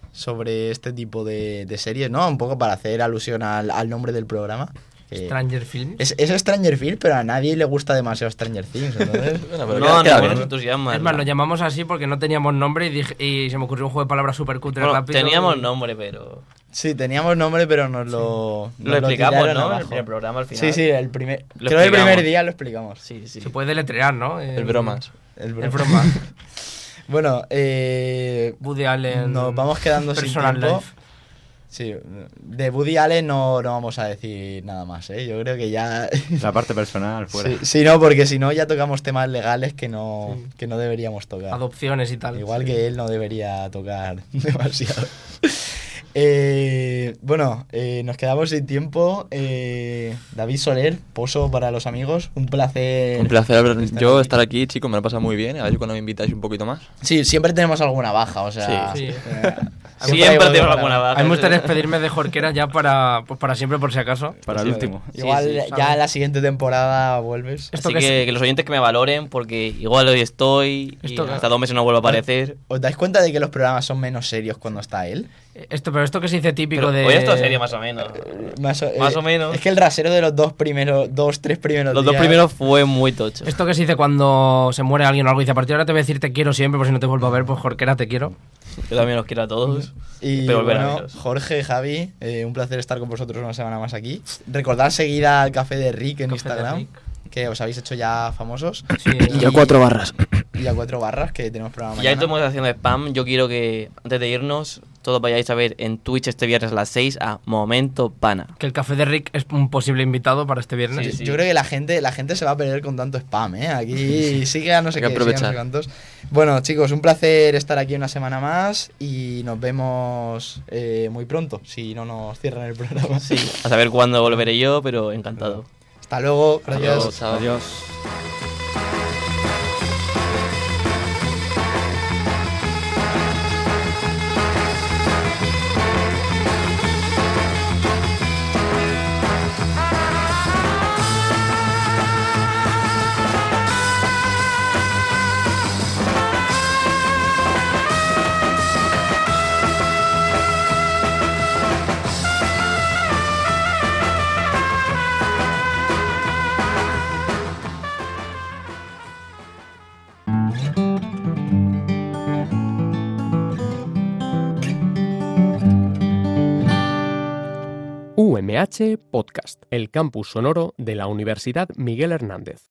sobre este tipo de, de series, ¿no? Un poco para hacer alusión al, al nombre del programa. que Stranger Things. es, es Stranger Things, pero a nadie le gusta demasiado Stranger Things, entonces... Bueno, pero No, queda- no, queda no bien. nos entusiasma. Es más, lo llamamos así porque no teníamos nombre y, dije- y se me ocurrió un juego de palabras súper cutre Bueno, rápido. teníamos y- nombre, pero... Sí, teníamos nombre, pero nos lo... nos Lo explicamos, tiraron ¿no? En el abajo. primer programa al final. Sí, sí, el primer... Lo Creo que el primer explicamos. día lo explicamos. Sí, sí. Se puede deletrear, ¿no? Eh, El bromas. El El broma. Bueno, eh... Woody Allen. nos vamos quedando sin Personal tiempo. Life. Sí, de Woody Allen no, no vamos a decir nada más, ¿eh? Yo creo que ya... La parte personal fuera. Sí, sí, no, porque si no ya tocamos temas legales que no, que no deberíamos tocar. Adopciones y tal. Igual que él no debería tocar demasiado. Eh, bueno, eh, nos quedamos sin tiempo. Eh, David Soler, Pozo para los amigos, un placer. Un placer haber- estar yo aquí. estar aquí, chicos, me lo he pasado muy bien. A ver cuando me invitáis un poquito más. Sí, siempre tenemos alguna baja, o sea. Sí. eh, Siempre hay tengo para- alguna baja. A mí me gustaría despedirme de Jorquera ya para, pues para siempre, por si acaso. Para el último. Igual Sí, sí, ya la siguiente temporada vuelves. Esto Así que que, es- que los oyentes que me valoren, porque igual hoy estoy y Esto que- hasta dos meses no vuelvo a aparecer. ¿Os dais cuenta de que los programas son menos serios cuando está él? Esto, pero esto que se dice típico Pero de... hoy esto sería más o menos. Más o, Más eh, o menos. Es que el rasero de los dos primeros, dos, tres primeros Los dos días- primeros fue muy tocho. Esto que se dice cuando se muere alguien o algo, dice, a partir de ahora te voy a decir te quiero siempre, por si no te vuelvo a ver, pues Jorquera, te quiero. Yo también los quiero a todos. Y pero volver a bueno, veros. Jorge, Javi, eh, un placer estar con vosotros una semana más aquí. Recordad seguir al Café de Rick en Café de Instagram, Rick. que os habéis hecho ya famosos. Sí, Y Ya cuatro barras. Y a cuatro barras, que tenemos programa Y ya que mañana. estamos haciendo spam, yo quiero que antes de irnos, todos vayáis a ver en Twitch este viernes a las seis a Momento Pana. que el café de Rick es un posible invitado para este viernes. Sí, sí. Yo creo que la gente, la gente se va a perder con tanto spam, ¿eh? Aquí sigue a no sé Hay que qué, sigue a no sé aprovechar. cuántos. Bueno, chicos, un placer estar aquí una semana más y nos vemos eh, muy pronto, si no nos cierran el programa. Sí, a saber cuándo volveré yo, pero encantado. Hasta luego, gracias. Adiós, chao. Adiós. U M H Podcast, el campus sonoro de la Universidad Miguel Hernández.